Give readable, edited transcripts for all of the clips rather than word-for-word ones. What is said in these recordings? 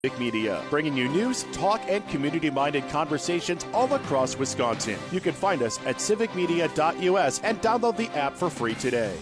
Civic Media, bringing you news, talk, and community-minded conversations all across Wisconsin. You can find us at civicmedia.us and download the app for free today.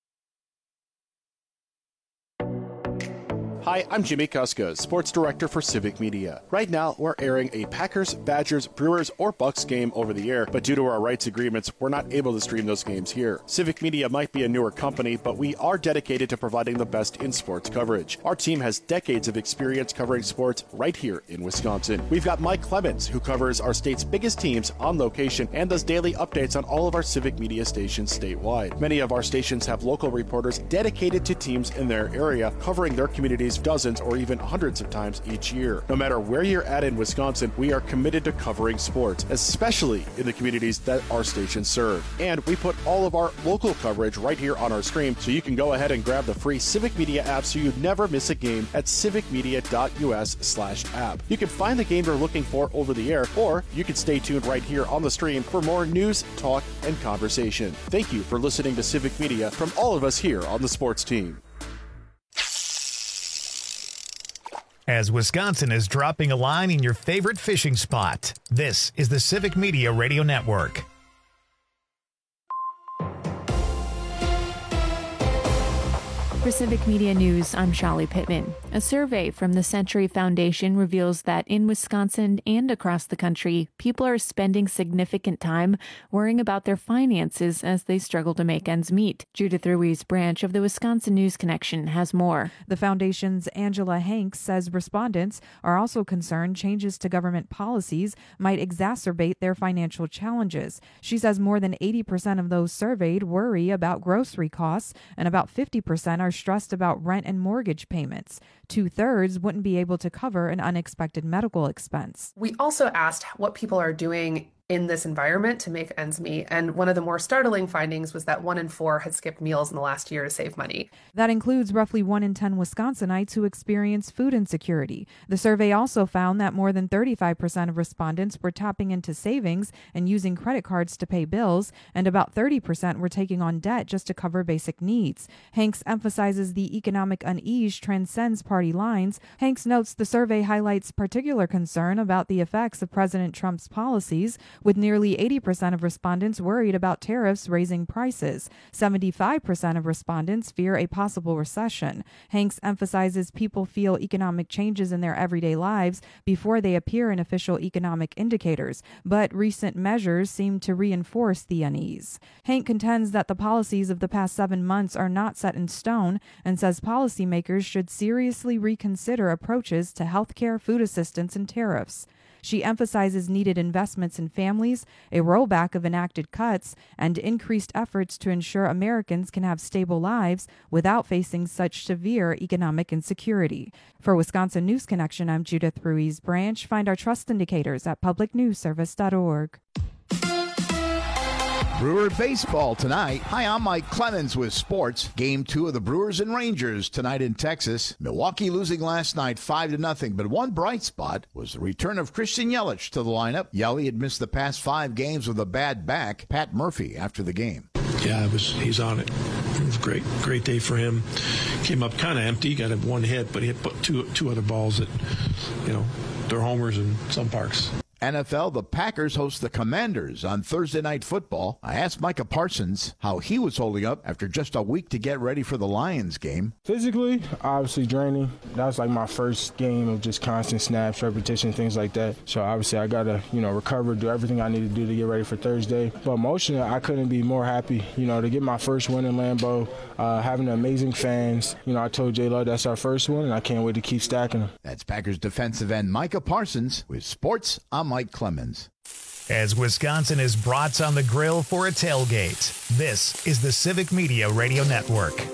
Hi, I'm Jimmy Kuska, Sports Director for Civic Media. Right now, we're airing a Packers, Badgers, Brewers, or Bucks game over the air, but due to our rights agreements, we're not able to stream those games here. Civic Media might be a newer company, but we are dedicated to providing the best in sports coverage. Our team has decades of experience covering sports right here in Wisconsin. We've got Mike Clemens, who covers our state's biggest teams on location and does daily updates on all of our Civic Media stations statewide. Many of our stations have local reporters dedicated to teams in their area, covering their communities dozens or even hundreds of times each year. No matter where you're at in Wisconsin, we are committed to covering sports, especially in the communities that our stations serve. And we put all of our local coverage right here on our stream, so you can go ahead and grab the free Civic Media app so you never miss a game at civicmedia.us/app. You can find the game you're looking for over the air, or you can stay tuned right here on the stream for more news, talk, and conversation. Thank you for listening to Civic Media from all of us here on the sports team. As Wisconsin is dropping a line in your favorite fishing spot, this is the Civic Media Radio Network. For Civic Media News, I'm Shali Pittman. A survey from the Century Foundation reveals that in Wisconsin and across the country, people are spending significant time worrying about their finances as they struggle to make ends meet. Judith Ruiz branch of the Wisconsin News Connection has more. The foundation's Angela Hanks says respondents are also concerned changes to government policies might exacerbate their financial challenges. She says more than 80% of those surveyed worry about grocery costs, and about 50% are stressed about rent and mortgage payments. 2/3 wouldn't be able to cover an unexpected medical expense. We also asked what people are doing in this environment to make ends meet. And one of the more startling findings was that 1 in 4 had skipped meals in the last year to save money. That includes roughly 1 in 10 Wisconsinites who experience food insecurity. The survey also found that more than 35% of respondents were tapping into savings and using credit cards to pay bills, and about 30% were taking on debt just to cover basic needs. Hanks emphasizes the economic unease transcends party lines. Hanks notes the survey highlights particular concern about the effects of President Trump's policies, with nearly 80% of respondents worried about tariffs raising prices. 75% of respondents fear a possible recession. Hanks emphasizes people feel economic changes in their everyday lives before they appear in official economic indicators, but recent measures seem to reinforce the unease. Hank contends that the policies of the past 7 months are not set in stone and says policymakers should seriously reconsider approaches to health care, food assistance, and tariffs. She emphasizes needed investments in families, a rollback of enacted cuts, and increased efforts to ensure Americans can have stable lives without facing such severe economic insecurity. For Wisconsin News Connection, I'm Judith Ruiz Branch. Find our trust indicators at publicnewsservice.org. Brewer baseball tonight. Hi, I'm Mike Clemens with sports. Game 2 of the Brewers and Rangers tonight in Texas. Milwaukee losing last night 5-0, but one bright spot was the return of Christian Yelich to the lineup. Yelich had missed the past 5 games with a bad back. Pat Murphy after the game. Yeah, he's on it. It was a great day for him. Came up kind of empty, got one hit, but he hit two other balls that, they're homers in some parks. NFL, the Packers host the Commanders on Thursday Night Football. I asked Micah Parsons how he was holding up after just a week to get ready for the Lions game. Physically, obviously draining. That was like my first game of just constant snaps, repetition, things like that. So obviously I got to, recover, do everything I need to do to get ready for Thursday. But emotionally, I couldn't be more happy, to get my first win in Lambeau, having amazing fans. I told J-Lo that's our first one, and I can't wait to keep stacking them. That's Packers defensive end Micah Parsons with sports. I'm Mike Clemens. As Wisconsin is brats on the grill for a tailgate, this is the Civic Media Radio Network.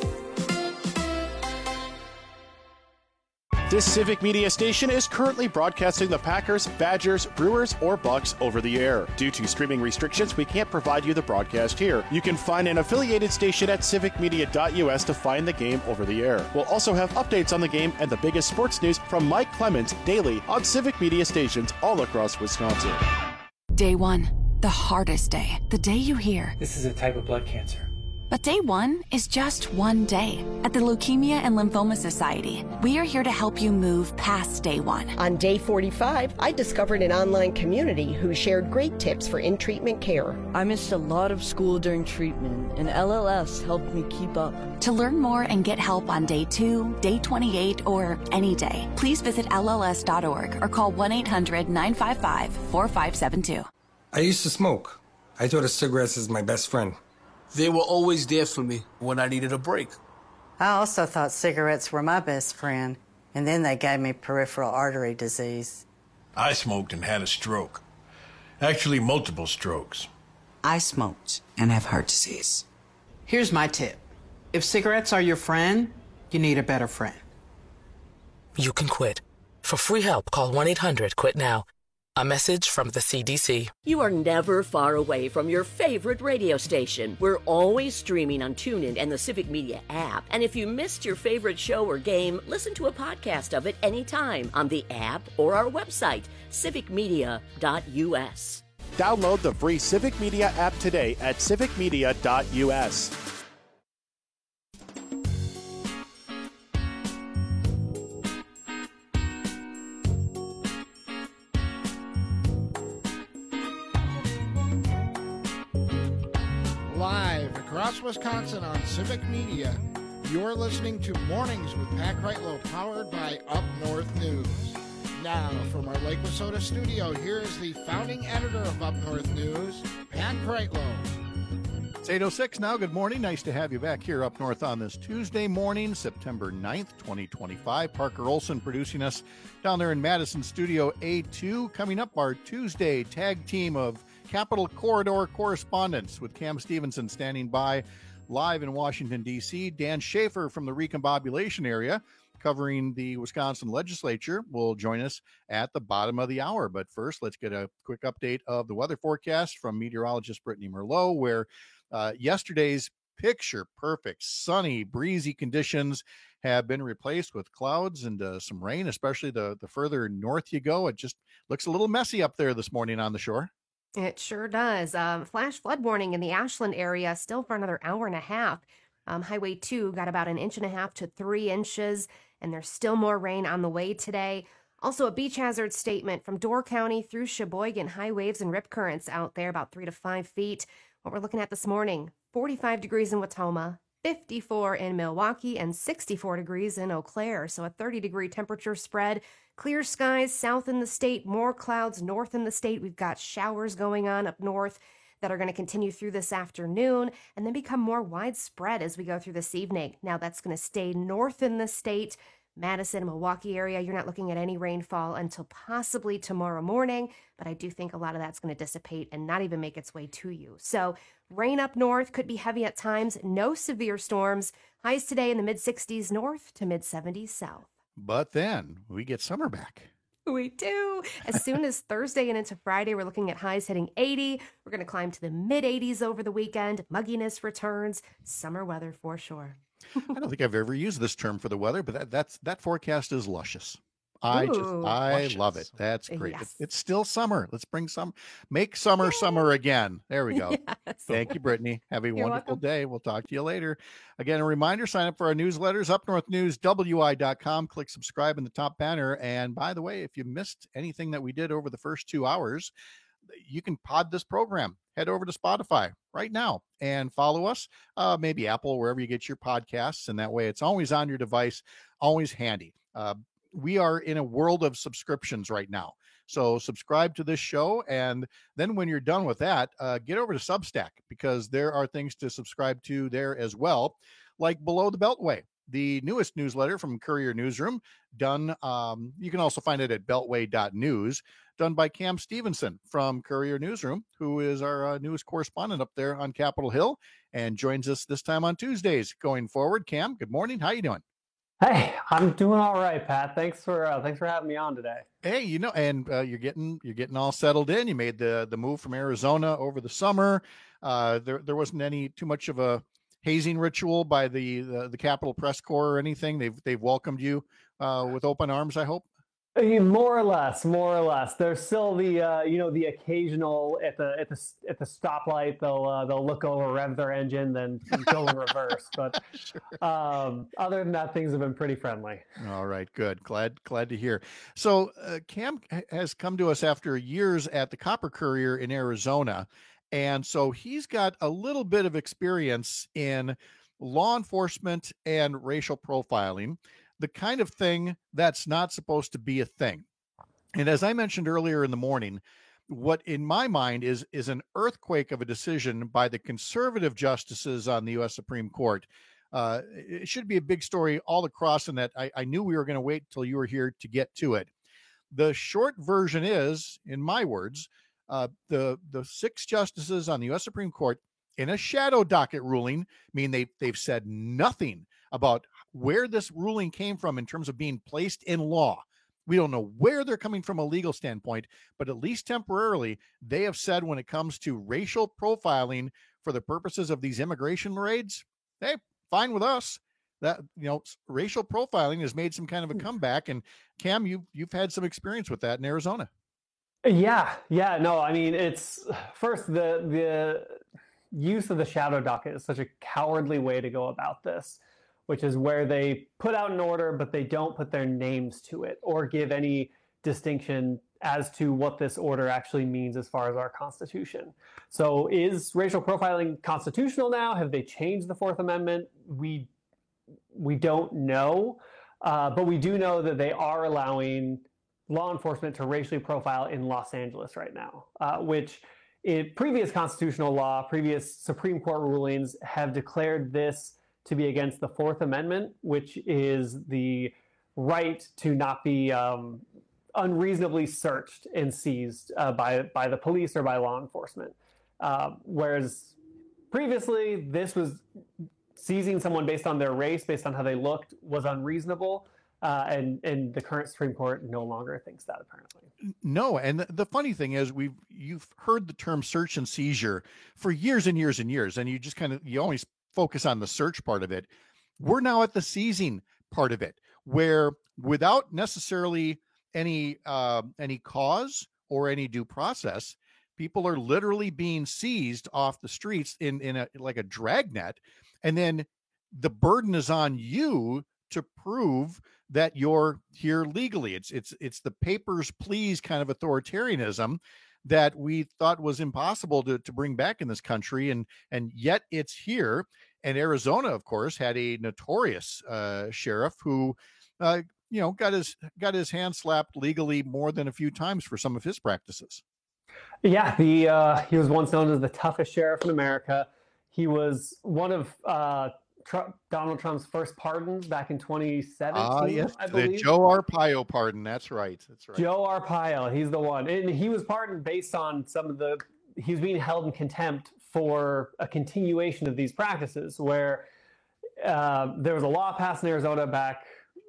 This Civic Media station is currently broadcasting the Packers, Badgers, Brewers, or Bucks over the air. Due to streaming restrictions, we can't provide you the broadcast here. You can find an affiliated station at civicmedia.us to find the game over the air. We'll also have updates on the game and the biggest sports news from Mike Clemens daily on Civic Media stations all across Wisconsin. Day 1, the hardest day. The day you hear, "This is a type of blood cancer. But day one is just one day. At the Leukemia and Lymphoma Society, we are here to help you move past day one. On day 45, I discovered an online community who shared great tips for in-treatment care. I missed a lot of school during treatment, and LLS helped me keep up. To learn more and get help on day 2, day 28, or any day, please visit LLS.org or call 1-800-955-4572. I used to smoke. I thought of cigarettes as my best friend. They were always there for me when I needed a break. I also thought cigarettes were my best friend, and then they gave me peripheral artery disease. I smoked and had a stroke. Actually, multiple strokes. I smoked and have heart disease. Here's my tip. If cigarettes are your friend, you need a better friend. You can quit. For free help, call 1-800-QUIT-NOW. A message from the CDC. You are never far away from your favorite radio station. We're always streaming on TuneIn and the Civic Media app. And if you missed your favorite show or game, listen to a podcast of it anytime on the app or our website, civicmedia.us. Download the free Civic Media app today at civicmedia.us. Live across Wisconsin on Civic Media, you're listening to Mornings with Pat Kreitlow, powered by Up North News. Now, from our Lake Wissota studio, here is the founding editor of Up North News, Pat Kreitlow. It's 8:06 now. Good morning. Nice to have you back here up north on this Tuesday morning, September 9th, 2025. Parker Olson producing us down there in Madison Studio A2. Coming up, our Tuesday tag team of Capitol Corridor correspondents with Cam Stevenson standing by live in Washington, D.C. Dan Schaefer from the recombobulation area covering the Wisconsin legislature will join us at the bottom of the hour. But first, let's get a quick update of the weather forecast from meteorologist Brittany Merlot, where yesterday's picture-perfect, sunny, breezy conditions have been replaced with clouds and some rain, especially the further north you go. It just looks a little messy up there this morning on the shore. It sure does. Flash flood warning in the Ashland area still for another hour and a half. Highway 2 got about 1.5 to 3 inches, and there's still more rain on the way today. Also, a beach hazard statement from Door County through Sheboygan. High waves and rip currents out there, about 3 to 5 feet. What we're looking at this morning, 45 degrees in Watoma, 54 in Milwaukee, and 64 degrees in Eau Claire. So a 30-degree temperature spread. Clear skies south in the state, more clouds north in the state. We've got showers going on up north that are going to continue through this afternoon and then become more widespread as we go through this evening. Now that's going to stay north in the state. Madison, Milwaukee area, you're not looking at any rainfall until possibly tomorrow morning, but I do think a lot of that's going to dissipate and not even make its way to you. So rain up north could be heavy at times, no severe storms. Highs today in the mid-60s north to mid-70s south. But then we get summer back. We do. As soon as Thursday and into Friday, we're looking at highs hitting 80. We're going to climb to the mid-80s over the weekend. Mugginess returns. Summer weather for sure. I don't think I've ever used this term for the weather, but that forecast is luscious. I love it. That's great. Yes. It's still summer. Let's make summer summer again. There we go. Yes. Thank you, Brittany. Have a wonderful welcome. day. We'll talk to you later. Again, a reminder, sign up for our newsletters, upnorthnewswi.com. Click subscribe in the top banner. And by the way, if you missed anything that we did over the first 2 hours, you can pod this program. Head over to Spotify right now and follow us, maybe Apple, wherever you get your podcasts. And that way it's always on your device, always handy. We are in a world of subscriptions right now. So subscribe to this show. And then when you're done with that, get over to Substack, because there are things to subscribe to there as well, like Below the Beltway, the newest newsletter from Courier Newsroom, done. You can also find it at beltway.news, done by Cam Stevenson from Courier Newsroom, who is our newest correspondent up there on Capitol Hill and joins us this time on Tuesdays going forward. Cam, good morning. How you doing? Hey, I'm doing all right, Pat. Thanks for having me on today. Hey, and you're getting all settled in. You made the move from Arizona over the summer. There wasn't any too much of a hazing ritual by the Capitol Press Corps or anything. They've welcomed you with open arms, I hope. More or less. There's still the the occasional at the stoplight they'll look over, rev their engine, then go in reverse. But Sure. Other than that, things have been pretty friendly. All right, good. Glad to hear. So Cam has come to us after years at the Copper Courier in Arizona, and so he's got a little bit of experience in law enforcement and racial profiling, the kind of thing that's not supposed to be a thing. And as I mentioned earlier in the morning, what in my mind is an earthquake of a decision by the conservative justices on the U.S. Supreme Court. It should be a big story all across, and that I knew we were going to wait till you were here to get to it. The short version is, in my words, the 6 justices on the U.S. Supreme Court in a shadow docket ruling, they've said nothing about where this ruling came from in terms of being placed in law. We don't know where they're coming from a legal standpoint, but at least temporarily, they have said when it comes to racial profiling for the purposes of these immigration raids, hey, fine with us. That, racial profiling has made some kind of a comeback. And Cam, you've had some experience with that in Arizona. Yeah. No, I mean, it's first the use of the shadow docket is such a cowardly way to go about this, which is where they put out an order, but they don't put their names to it or give any distinction as to what this order actually means as far as our Constitution. So is racial profiling constitutional now? Have they changed the Fourth Amendment? We don't know, but we do know that they are allowing law enforcement to racially profile in Los Angeles right now, which in previous constitutional law, previous Supreme Court rulings have declared this to be against the Fourth Amendment, which is the right to not be unreasonably searched and seized by the police or by law enforcement. Whereas previously, this was seizing someone based on their race, based on how they looked, was unreasonable. And the current Supreme Court no longer thinks that, apparently. No, and the funny thing is, you've heard the term search and seizure for years and years and years, and you always focus on the search part of it. We're now at the seizing part of it, where without necessarily any cause or any due process, people are literally being seized off the streets in a dragnet, and then the burden is on you to prove that you're here legally. It's the papers, please kind of authoritarianism that we thought was impossible to bring back in this country. And yet it's here. And Arizona, of course, had a notorious sheriff who, got his hand slapped legally more than a few times for some of his practices. Yeah. He was once known as the toughest sheriff in America. He was one of, Donald Trump's first pardons back in 2017. Yes, I believe. The Joe Arpaio pardon. That's right. Joe Arpaio, he's the one. And he was pardoned based on he was being held in contempt for a continuation of these practices where there was a law passed in Arizona back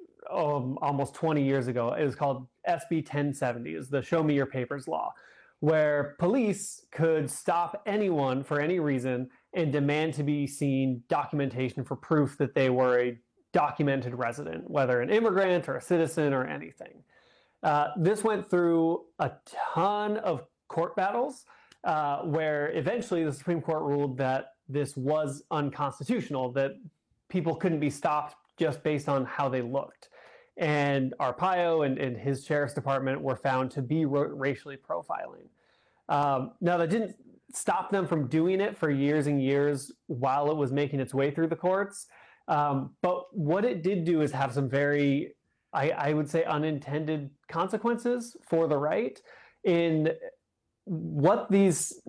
almost 20 years ago. It was called SB 1070, is the Show Me Your Papers law, where police could stop anyone for any reason and demand to be seen documentation for proof that they were a documented resident, whether an immigrant or a citizen or anything. This went through a ton of court battles where eventually the Supreme Court ruled that this was unconstitutional, that people couldn't be stopped just based on how they looked. And Arpaio and his sheriff's department were found to be racially profiling. Now, that didn't stop them from doing it for years and years while it was making its way through the courts. But what it did do is have some very, I would say, unintended consequences for the right. In what these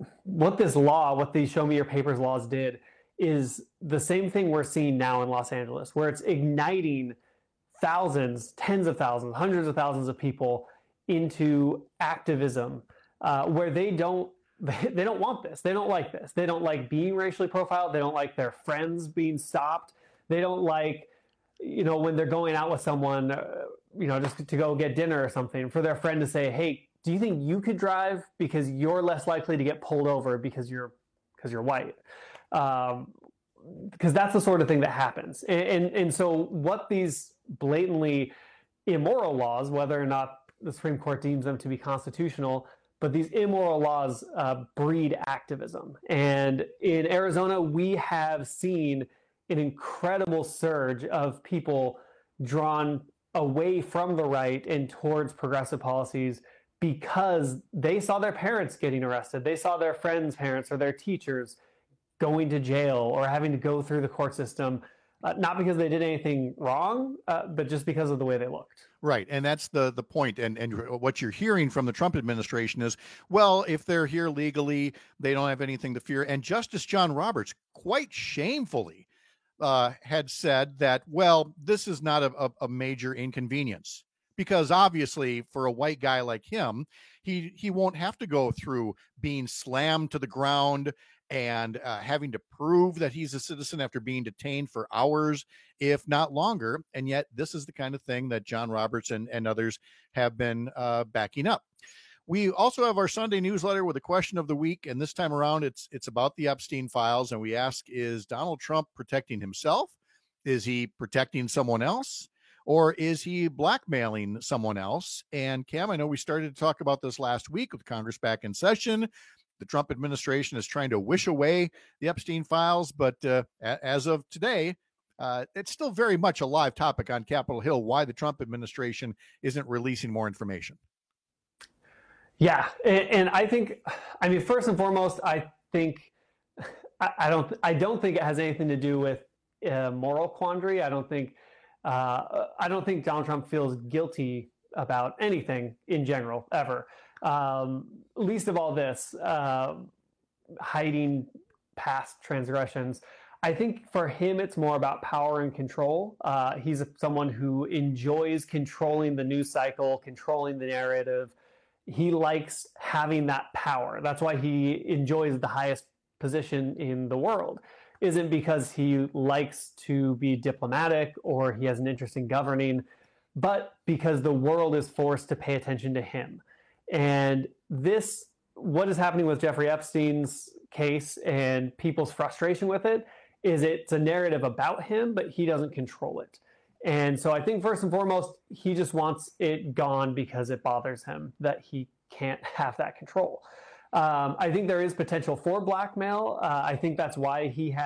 Show Me Your Papers laws did is the same thing we're seeing now in Los Angeles, where it's igniting thousands, tens of thousands, hundreds of thousands of people into activism, where they don't want this. They don't like this. They don't like being racially profiled. They don't like their friends being stopped. They don't like, when they're going out with someone, just to go get dinner or something, for their friend to say, hey, do you think you could drive because you're less likely to get pulled over because you're white? Because that's the sort of thing that happens. And so what these blatantly immoral laws, whether or not the Supreme Court deems them to be constitutional. But these immoral laws breed activism. And in Arizona, we have seen an incredible surge of people drawn away from the right and towards progressive policies because they saw their parents getting arrested. They saw their friends' parents or their teachers going to jail or having to go through the court system, not because they did anything wrong, but just because of the way they looked. Right. And that's the point. And what you're hearing from the Trump administration is, well, if they're here legally, they don't have anything to fear. And Justice John Roberts, quite shamefully, had said that, well, this is not a major inconvenience, because obviously for a white guy like him, he won't have to go through being slammed to the ground and having to prove that he's a citizen after being detained for hours, if not longer. And yet this is the kind of thing that John Roberts and others have been backing up. We also have our Sunday newsletter with a question of the week. And this time around, it's about the Epstein files. And we ask, is Donald Trump protecting himself? Is he protecting someone else? Or is he blackmailing someone else? And Cam, I know we started to talk about this last week with Congress back in session. The Trump administration is trying to wish away the Epstein files, but as of today, it's still very much a live topic on Capitol Hill, why the Trump administration isn't releasing more information. Yeah. And I think, I mean, first and foremost, I don't think it has anything to do with moral quandary. I don't think Donald Trump feels guilty about anything in general, ever. Least of all this, hiding past transgressions. I think for him, it's more about power and control. He's someone who enjoys controlling the news cycle, controlling the narrative. He likes having that power. That's why he enjoys the highest position in the world. Isn't because he likes to be diplomatic or he has an interest in governing, but because the world is forced to pay attention to him. And what is happening with Jeffrey Epstein's case and people's frustration with it is it's a narrative about him, but he doesn't control it. And so I think first and foremost, he just wants it gone because it bothers him that he can't have that control. I think there is potential for blackmail. I think that's why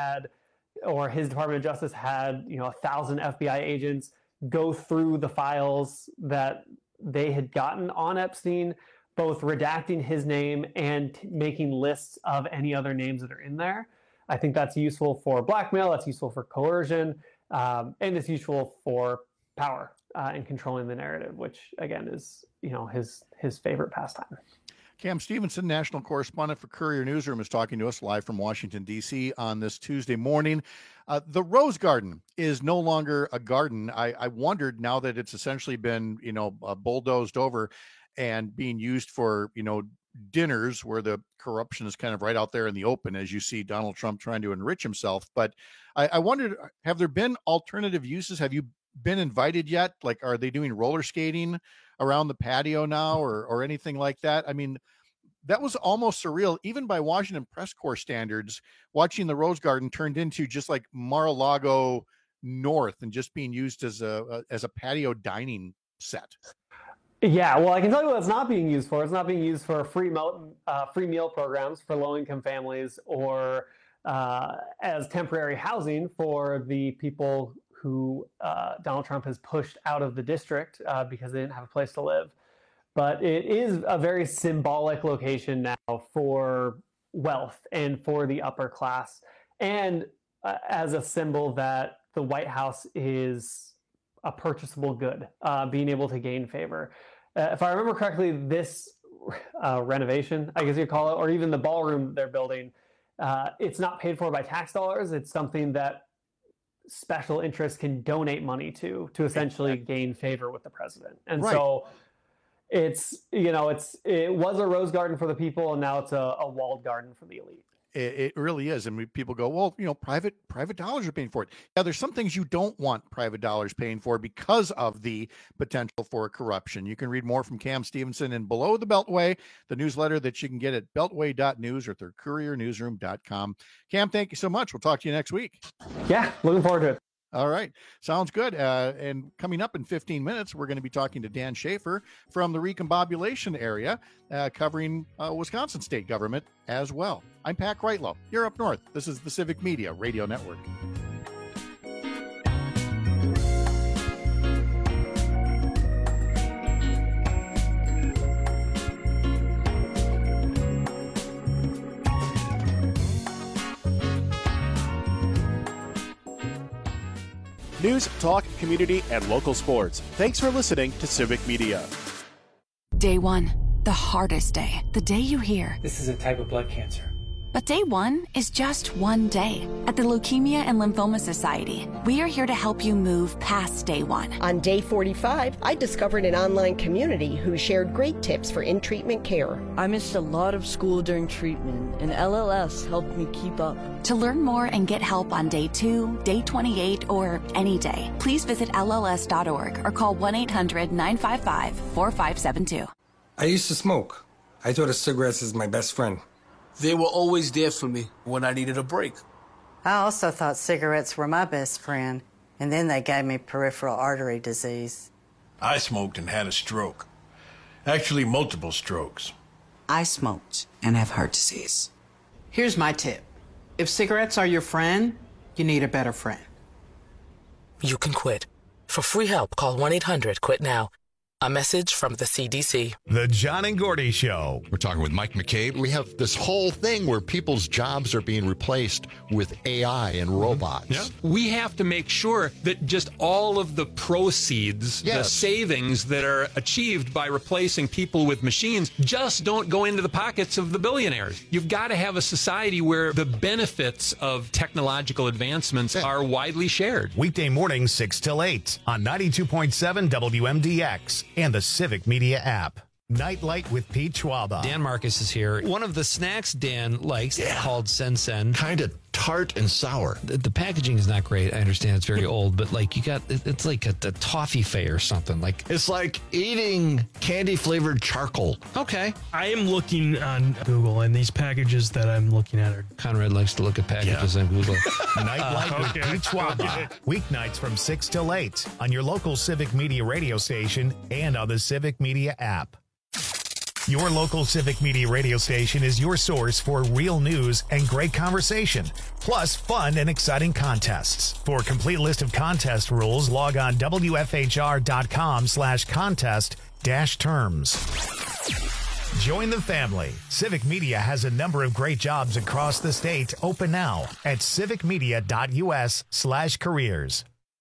his Department of Justice had, 1,000 FBI agents go through the files that they had gotten on Epstein, both redacting his name and making lists of any other names that are in there. I think that's useful for blackmail. That's useful for coercion. And it's useful for power and controlling the narrative, which again is, his favorite pastime. Cam Stevenson, national correspondent for Courier Newsroom, is talking to us live from Washington, D.C. on this Tuesday morning. The Rose Garden is no longer a garden. I wondered, now that it's essentially been, bulldozed over and being used for, dinners where the corruption is kind of right out there in the open, as you see Donald Trump trying to enrich himself. But I wondered, have there been alternative uses? Have you been invited yet? Like, are they doing roller skating around the patio now or anything like that? I mean, that was almost surreal, even by Washington press corps standards. Watching the Rose Garden turned into just like Mar-a-Lago North and just being used as a patio dining set. Yeah, well, I can tell you what it's not being used for. It's not being used for free meal programs for low-income families or as temporary housing for the people who Donald Trump has pushed out of the district because they didn't have a place to live. But it is a very symbolic location now for wealth and for the upper class, and as a symbol that the White House is a purchasable good, being able to gain favor. If I remember correctly, this renovation, I guess you call it, or even the ballroom they're building, it's not paid for by tax dollars. It's something that special interests can donate money to essentially gain favor with the president. And right. So it was a rose garden for the people, and now it's a walled garden for the elite. It really is. And people go, well, private dollars are paying for it. Yeah, there's some things you don't want private dollars paying for because of the potential for corruption. You can read more from Cam Stevenson in Below the Beltway, the newsletter that you can get at beltway.news or through couriernewsroom.com. Cam, thank you so much. We'll talk to you next week. Yeah, looking forward to it. All right. Sounds good. And coming up in 15 minutes, we're going to be talking to Dan Schaefer from the Recombobulation area, covering Wisconsin state government as well. I'm Pat Kreitlow. You're up north. This is the Civic Media Radio Network. News, talk, community, and local sports. Thanks for listening to Civic Media. Day one, the hardest day. The day you hear. This is a type of blood cancer. But day one is just one day. At the Leukemia and Lymphoma Society, we are here to help you move past day one. On day 45, I discovered an online community who shared great tips for in-treatment care. I missed a lot of school during treatment, and LLS helped me keep up. To learn more and get help on day 2, day 28, or any day, please visit LLS.org or call 1-800-955-4572. I used to smoke. I thought of cigarettes as my best friend. They were always there for me when I needed a break. I also thought cigarettes were my best friend, and then they gave me peripheral artery disease. I smoked and had a stroke. Actually, multiple strokes. I smoked and have heart disease. Here's my tip. If cigarettes are your friend, you need a better friend. You can quit. For free help, call 1-800-QUIT-NOW. A message from the CDC. The John and Gordy Show. We're talking with Mike McCabe. We have this whole thing where people's jobs are being replaced with AI and robots. Yeah. We have to make sure that just all of the proceeds, the savings that are achieved by replacing people with machines just don't go into the pockets of the billionaires. You've got to have a society where the benefits of technological advancements are widely shared. Weekday mornings 6 till 8 on 92.7 WMDX. And the Civic Media app. Nightlight with Pete Schwaba. Dan Marcus is here. One of the snacks Dan likes called Sen-Sen. Kind of tart and sour. The packaging is not great. I understand it's very old, but like it's like a toffee fay or something. Like it's like eating candy flavored charcoal. Okay. I am looking on Google, and these packages that I'm looking at are. Conrad likes to look at packages on Google. Nightlight with Pete Schwaba. Weeknights from 6 till 8 on your local Civic Media radio station and on the Civic Media app. Your local Civic Media radio station is your source for real news and great conversation, plus fun and exciting contests. For a complete list of contest rules, log on WFHR.com/contest-terms. Join the family. Civic Media has a number of great jobs across the state open now at civicmedia.us/careers.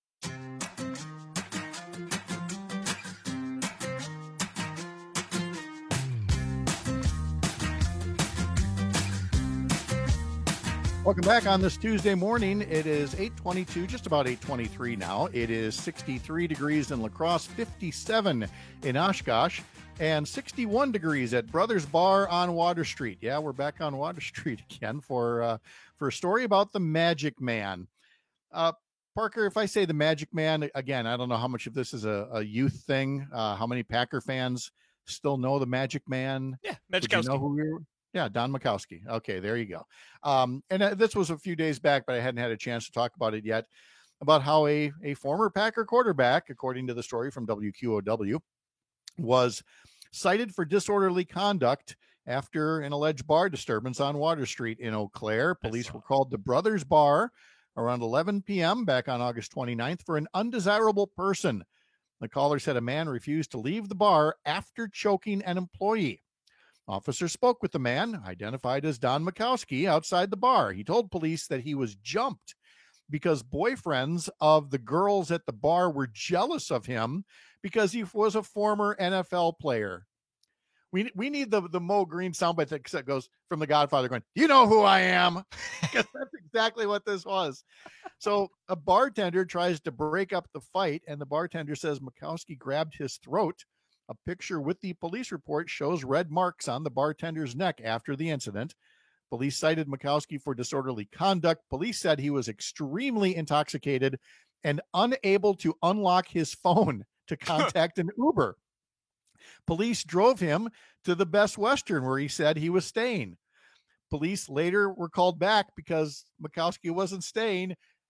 Welcome back on this Tuesday morning. It is 8:22, just about 8:23 now. It is 63 degrees in La Crosse, 57 in Oshkosh, and 61 degrees at Brothers Bar on Water Street. Yeah, we're back on Water Street again for a story about the Magic Man. Parker, if I say the Magic Man, again, I don't know how much of this is a youth thing. How many Packer fans still know the Magic Man? Yeah, Magic. You know who we were? Yeah, Don Majkowski. Okay, there you go. And this was a few days back, but I hadn't had a chance to talk about it yet, about how a former Packer quarterback, according to the story from WQOW, was cited for disorderly conduct after an alleged bar disturbance on Water Street in Eau Claire. Police were called to Brothers Bar around 11 p.m. back on August 29th for an undesirable person. The caller said a man refused to leave the bar after choking an employee. Officers spoke with the man, identified as Don Majkowski, outside the bar. He told police that he was jumped because boyfriends of the girls at the bar were jealous of him because he was a former NFL player. We need the Mo Green soundbite that goes from The Godfather going, "You know who I am?" Because that's exactly what this was. So a bartender tries to break up the fight, and the bartender says Majkowski grabbed his throat. A picture with the police report shows red marks on the bartender's neck after the incident. Police cited Majkowski for disorderly conduct. Police said he was extremely intoxicated and unable to unlock his phone to contact an Uber. Police drove him to the Best Western where he said he was staying. Police later were called back because Majkowski wasn't staying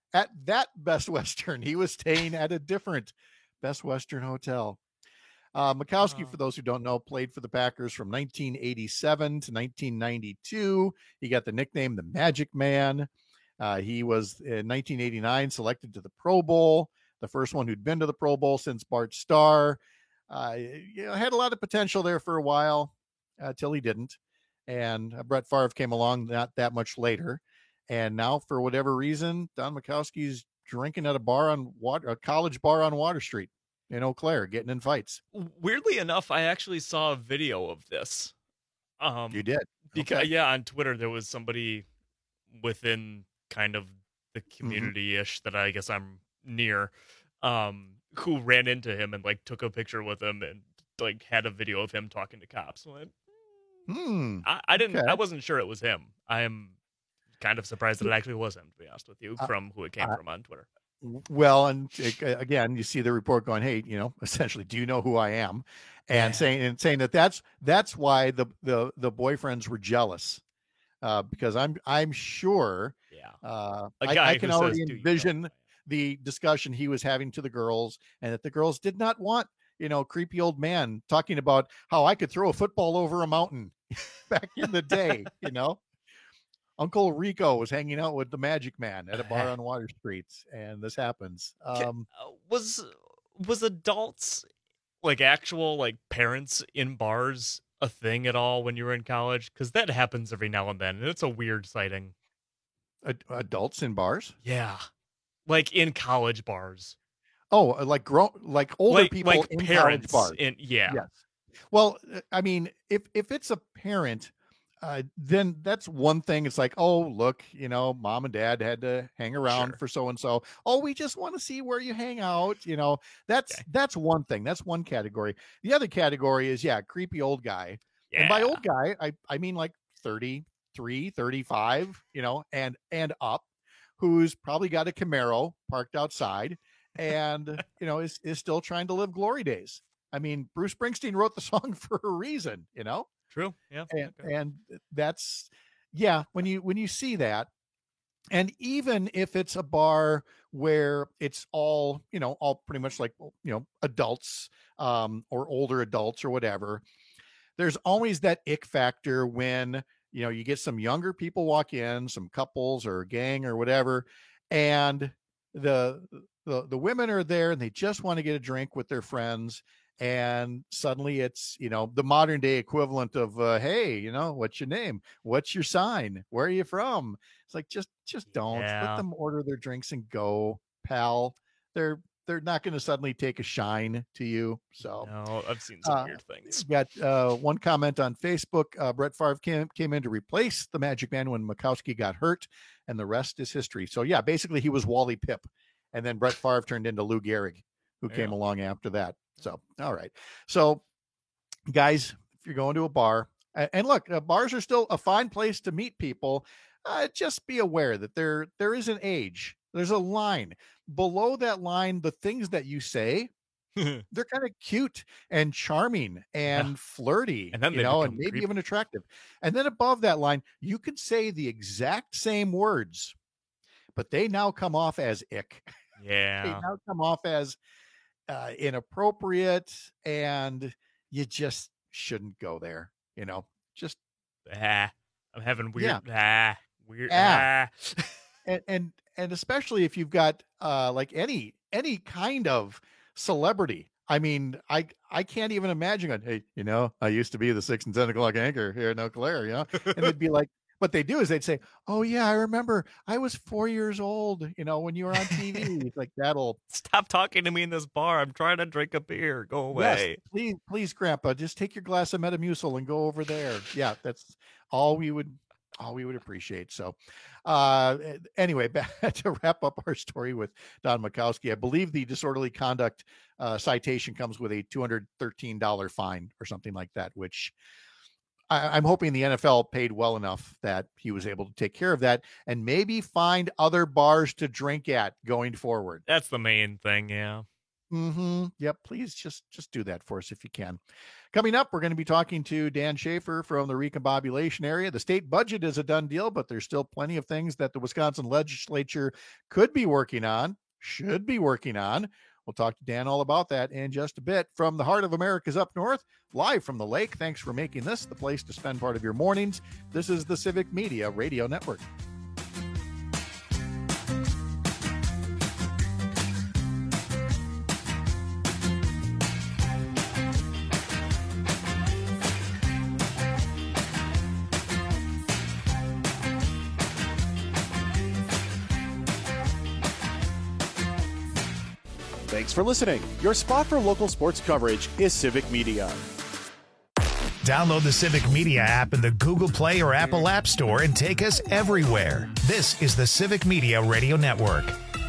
at that Best Western. He was staying at a different Best Western hotel. Mikowski, for those who don't know, played for the Packers from 1987 to 1992. He got the nickname the Magic Man. He was in 1989 selected to the Pro Bowl, the first one who'd been to the Pro Bowl since Bart Starr. Had a lot of potential there for a while till he didn't. And Brett Favre came along not that much later. And now, for whatever reason, Don Mikowski's drinking at a college bar on Water Street in Eau Claire, getting in fights. Weirdly enough, I actually saw a video of this. You did? Because, Okay. yeah, on Twitter, there was somebody within kind of the community-ish that I guess I'm near, who ran into him and like took a picture with him and like had a video of him talking to cops. So I didn't. Okay. I wasn't sure it was him. I am kind of surprised that it actually was him, to be honest with you, from who it came from on Twitter. Well, and again, you see the report going, hey, essentially, do you know who I am? And saying that that's why the boyfriends were jealous, because I'm sure, I can already envision the discussion he was having to the girls, and that the girls did not want, creepy old man talking about how I could throw a football over a mountain back in the day, Uncle Rico was hanging out with the Magic Man at a bar on Water Street, and this happens. Was adults, like actual like parents in bars, a thing at all when you were in college? Because that happens every now and then, and it's a weird sighting. Adults in bars? Yeah, like in college bars. Oh, like older people like in parents college bars. Yes. Well, I mean, if it's a parent, then that's one thing. It's like, oh, look, mom and dad had to hang around for so-and-so. Oh, we just want to see where you hang out. That's one thing. That's one category. The other category is, creepy old guy. Yeah. And by old guy, I mean like 33, 35, and up, who's probably got a Camaro parked outside and, is still trying to live glory days. I mean, Bruce Springsteen wrote the song for a reason, True. Yeah. And that's, when you see that, and even if it's a bar where it's all pretty much like, adults, or older adults or whatever, there's always that ick factor when, you get some younger people walk in, some couples or a gang or whatever, and the women are there and they just want to get a drink with their friends. And suddenly it's, the modern day equivalent of, hey, what's your name? What's your sign? Where are you from? It's like, just don't let them order their drinks and go, pal. They're not going to suddenly take a shine to you. So no, I've seen some weird things. Got one comment on Facebook. Brett Favre came in to replace the Magic Man when Mikowski got hurt, and the rest is history. So basically he was Wally Pipp, and then Brett Favre turned into Lou Gehrig, who came along after that. So, all right. So, guys, if you're going to a bar, and look, bars are still a fine place to meet people. Just be aware that there is an age. There's a line. Below that line, the things that you say, they're kind of cute and charming and flirty, and then and maybe even attractive. And then above that line, you could say the exact same words, but they now come off as ick. Yeah. They now come off as inappropriate, and you just shouldn't go there. Just I'm having weird and especially if you've got like any kind of celebrity. I mean, I can't even imagine it. Hey, I used to be the 6 and 10 o'clock anchor here in Eau Claire, and they'd be like, what they do is they'd say, oh yeah, I remember I was 4 years old, when you were on TV. Like, that'll stop talking to me in this bar. I'm trying to drink a beer. Go away. Yes, please, Grandpa, just take your glass of Metamucil and go over there. Yeah, that's all we would appreciate. So anyway, back to wrap up our story with Don Mikowski. I believe the disorderly conduct citation comes with a $213 fine or something like that, which I'm hoping the NFL paid well enough that he was able to take care of that and maybe find other bars to drink at going forward. That's the main thing. Yeah. Yep. Please just do that for us if you can. Coming up, we're going to be talking to Dan Schaefer from the recombobulation area. The state budget is a done deal, but there's still plenty of things that the Wisconsin legislature could be working on, should be working on. We'll talk to Dan all about that in just a bit. From the heart of America's up north, live from the lake. Thanks for making this the place to spend part of your mornings. This is the Civic Media Radio Network. Thanks for listening. Your spot for local sports coverage is Civic Media. Download the Civic Media app in the Google Play or Apple App Store and take us everywhere. This is the Civic Media Radio Network.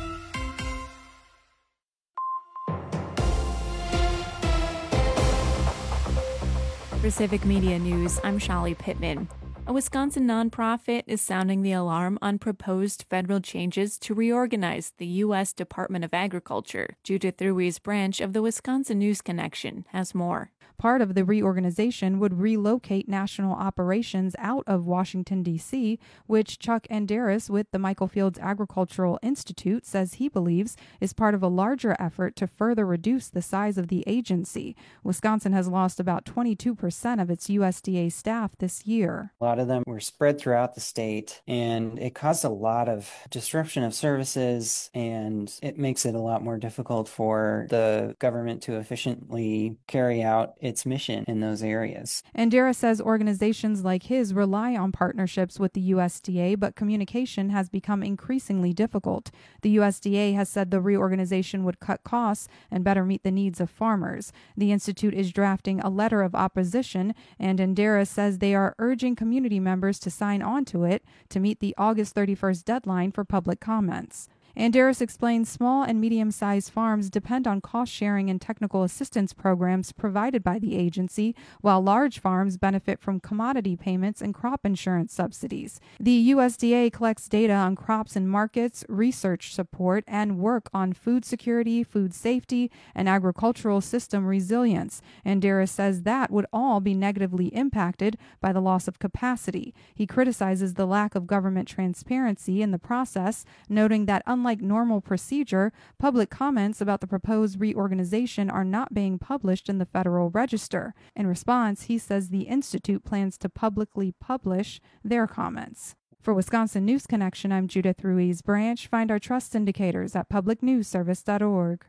For Civic Media News, I'm Shali Pittman. A Wisconsin nonprofit is sounding the alarm on proposed federal changes to reorganize the U.S. Department of Agriculture. Judith Ruiz Branch of the Wisconsin News Connection has more. Part of the reorganization would relocate national operations out of Washington, D.C., which Chuck Anderis with the Michael Fields Agricultural Institute says he believes is part of a larger effort to further reduce the size of the agency. Wisconsin has lost about 22% of its USDA staff this year. A lot of them were spread throughout the state, and it caused a lot of disruption of services, and it makes it a lot more difficult for the government to efficiently carry out its mission in those areas. Andera says organizations like his rely on partnerships with the USDA, but communication has become increasingly difficult. The USDA has said the reorganization would cut costs and better meet the needs of farmers. The Institute is drafting a letter of opposition, and Andera says they are urging community members to sign on to it to meet the August 31st deadline for public comments. Anderis explains small and medium-sized farms depend on cost-sharing and technical assistance programs provided by the agency, while large farms benefit from commodity payments and crop insurance subsidies. The USDA collects data on crops and markets, research support, and work on food security, food safety, and agricultural system resilience. Anderis says that would all be negatively impacted by the loss of capacity. He criticizes the lack of government transparency in the process, noting that unlike normal procedure, public comments about the proposed reorganization are not being published in the Federal Register. In response, he says the Institute plans to publicly publish their comments. For Wisconsin News Connection, I'm Judith Ruiz Branch. Find our trust indicators at publicnewsservice.org.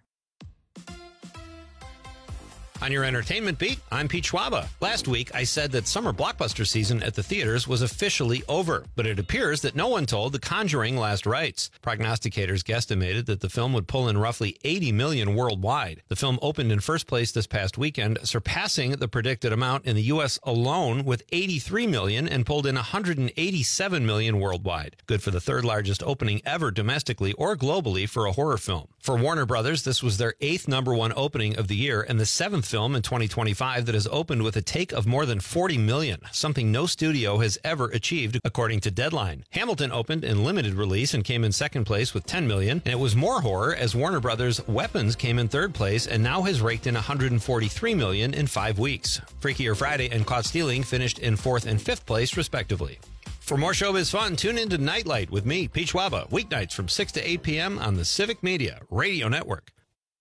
On your entertainment beat, I'm Pete Schwaba. Last week, I said that summer blockbuster season at the theaters was officially over, but it appears that no one told The Conjuring last rites. Prognosticators guesstimated that the film would pull in roughly $80 million worldwide. The film opened in first place this past weekend, surpassing the predicted amount in the U.S. alone with $83 million and pulled in $187 million worldwide. Good for the third largest opening ever domestically or globally for a horror film. For Warner Brothers, this was their 8th #1 opening of the year and the 7th film in 2025 that has opened with a take of more than $40 million, something no studio has ever achieved, according to Deadline. Hamilton opened in limited release and came in second place with $10 million, and it was more horror as Warner Brothers' Weapons came in third place and now has raked in $143 million in 5 weeks. Freakier Friday and Caught Stealing finished in 4th and 5th place, respectively. For more showbiz fun, tune in to Nightlight with me, Pete Schwaba, weeknights from 6 to 8 p.m. on the Civic Media Radio Network.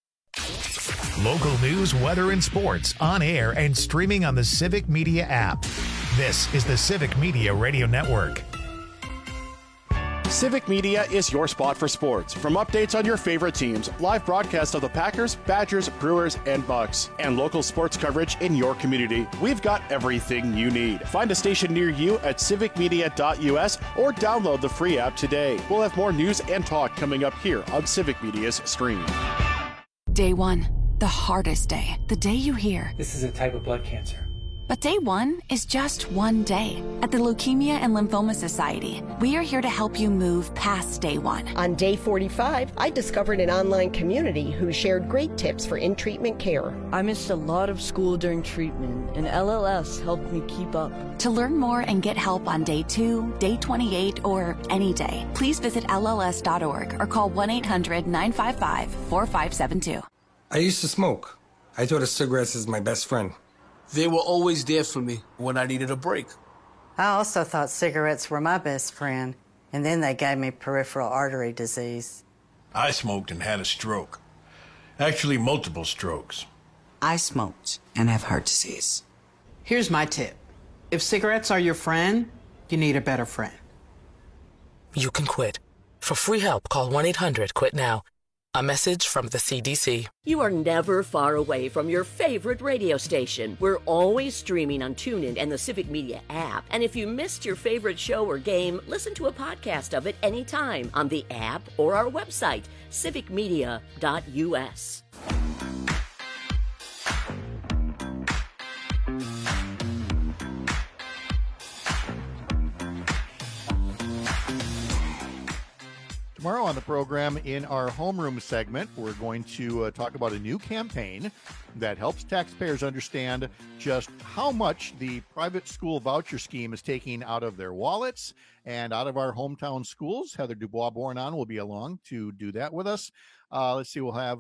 Local news, weather, and sports on air and streaming on the Civic Media app. This is the Civic Media Radio Network. Civic Media is your spot for sports. From updates on your favorite teams, live broadcasts of the Packers, Badgers, Brewers, and Bucks, and local sports coverage in your community, we've got everything you need. Find a station near you at civicmedia.us or download the free app today. We'll have more news and talk coming up here on Civic Media's stream. Day one, the hardest day. The day you hear, "This is a type of blood cancer." But day one is just one day. At the Leukemia and Lymphoma Society, we are here to help you move past day one. On day 45, I discovered an online community who shared great tips for in-treatment care. I missed a lot of school during treatment, and LLS helped me keep up. To learn more and get help on day 2, day 28, or any day, please visit LLS.org or call 1-800-955-4572. I used to smoke. I thought of cigarettes as my best friend. They were always there for me when I needed a break. I also thought cigarettes were my best friend, and then they gave me peripheral artery disease. I smoked and had a stroke. Actually, multiple strokes. I smoked and have heart disease. Here's my tip. If cigarettes are your friend, you need a better friend. You can quit. For free help, call 1-800-QUIT-NOW. A message from the CDC. You are never far away from your favorite radio station. We're always streaming on TuneIn and the Civic Media app. And if you missed your favorite show or game, listen to a podcast of it anytime on the app or our website, civicmedia.us. Tomorrow on the program, in our homeroom segment, we're going to talk about a new campaign that helps taxpayers understand just how much the private school voucher scheme is taking out of their wallets and out of our hometown schools. Heather Dubois-Bornon will be along to do that with us. Let's see, we'll have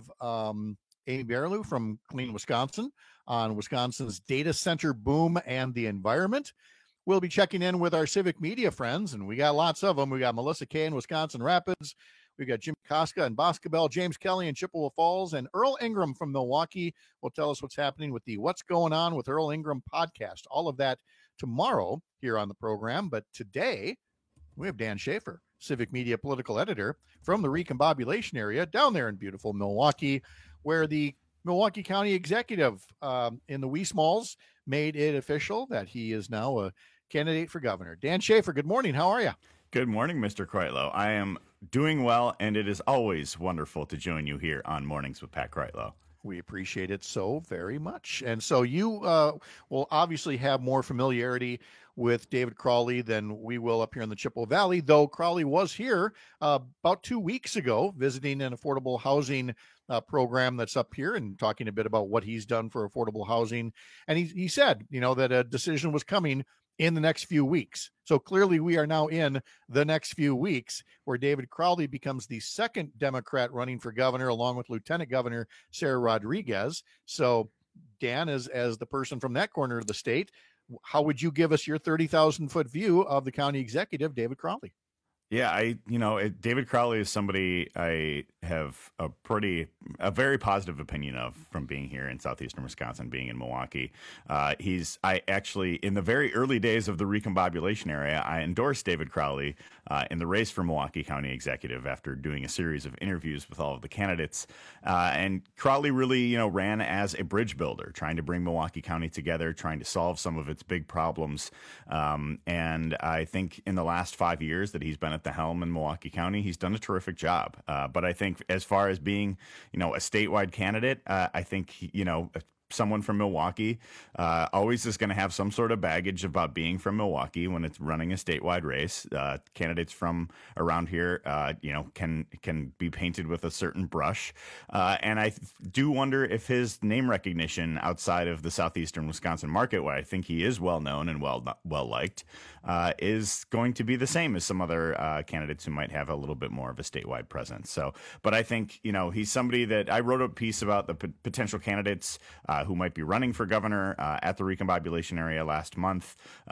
Amy Barrelau from Clean Wisconsin on Wisconsin's data center boom and the environment. We'll be checking in with our civic media friends, and we got lots of them. We got Melissa Kay in Wisconsin Rapids. We got Jim Koska in Boscobel, James Kelly in Chippewa Falls, and Earl Ingram from Milwaukee will tell us what's happening with the What's Going On with Earl Ingram podcast. All of that tomorrow here on the program. But today, we have Dan Schaefer, civic media political editor from the recombobulation area down there in beautiful Milwaukee, where the Milwaukee County executive in the Wee Smalls made it official that he is now a candidate for governor. Dan Schaefer, good morning. How are you? Good morning, Mr. Kreitlow. I am doing well, and it is always wonderful to join you here on Mornings with Pat Kreitlow. We appreciate it so very much. And so you will obviously have more familiarity with David Crowley than we will up here in the Chippewa Valley, though Crowley was here about 2 weeks ago visiting an affordable housing program that's up here and talking a bit about what he's done for affordable housing. And he said, that a decision was coming in the next few weeks. So clearly we are now in the next few weeks where David Crowley becomes the second Democrat running for governor, along with Lieutenant Governor Sarah Rodriguez. So Dan, as the person from that corner of the state, how would you give us your 30,000-foot view of the county executive, David Crowley? Yeah, David Crowley is somebody I have a very positive opinion of from being here in southeastern Wisconsin, being in Milwaukee. I actually, in the very early days of the recombobulation area, I endorsed David Crowley in the race for Milwaukee County Executive after doing a series of interviews with all of the candidates. And Crowley really, ran as a bridge builder, trying to bring Milwaukee County together, trying to solve some of its big problems. And I think in the last 5 years that he's been at the helm in Milwaukee County, he's done a terrific job. But I think as far as being, a statewide candidate, I think, someone from Milwaukee always is going to have some sort of baggage about being from Milwaukee when it's running a statewide race. Candidates from around here, can be painted with a certain brush. And I do wonder if his name recognition outside of the southeastern Wisconsin market, where I think he is well known and well liked, is going to be the same as some other candidates who might have a little bit more of a statewide presence. So, but I think, he's somebody that I wrote a piece about the potential candidates who might be running for governor at the recombobulation area last month,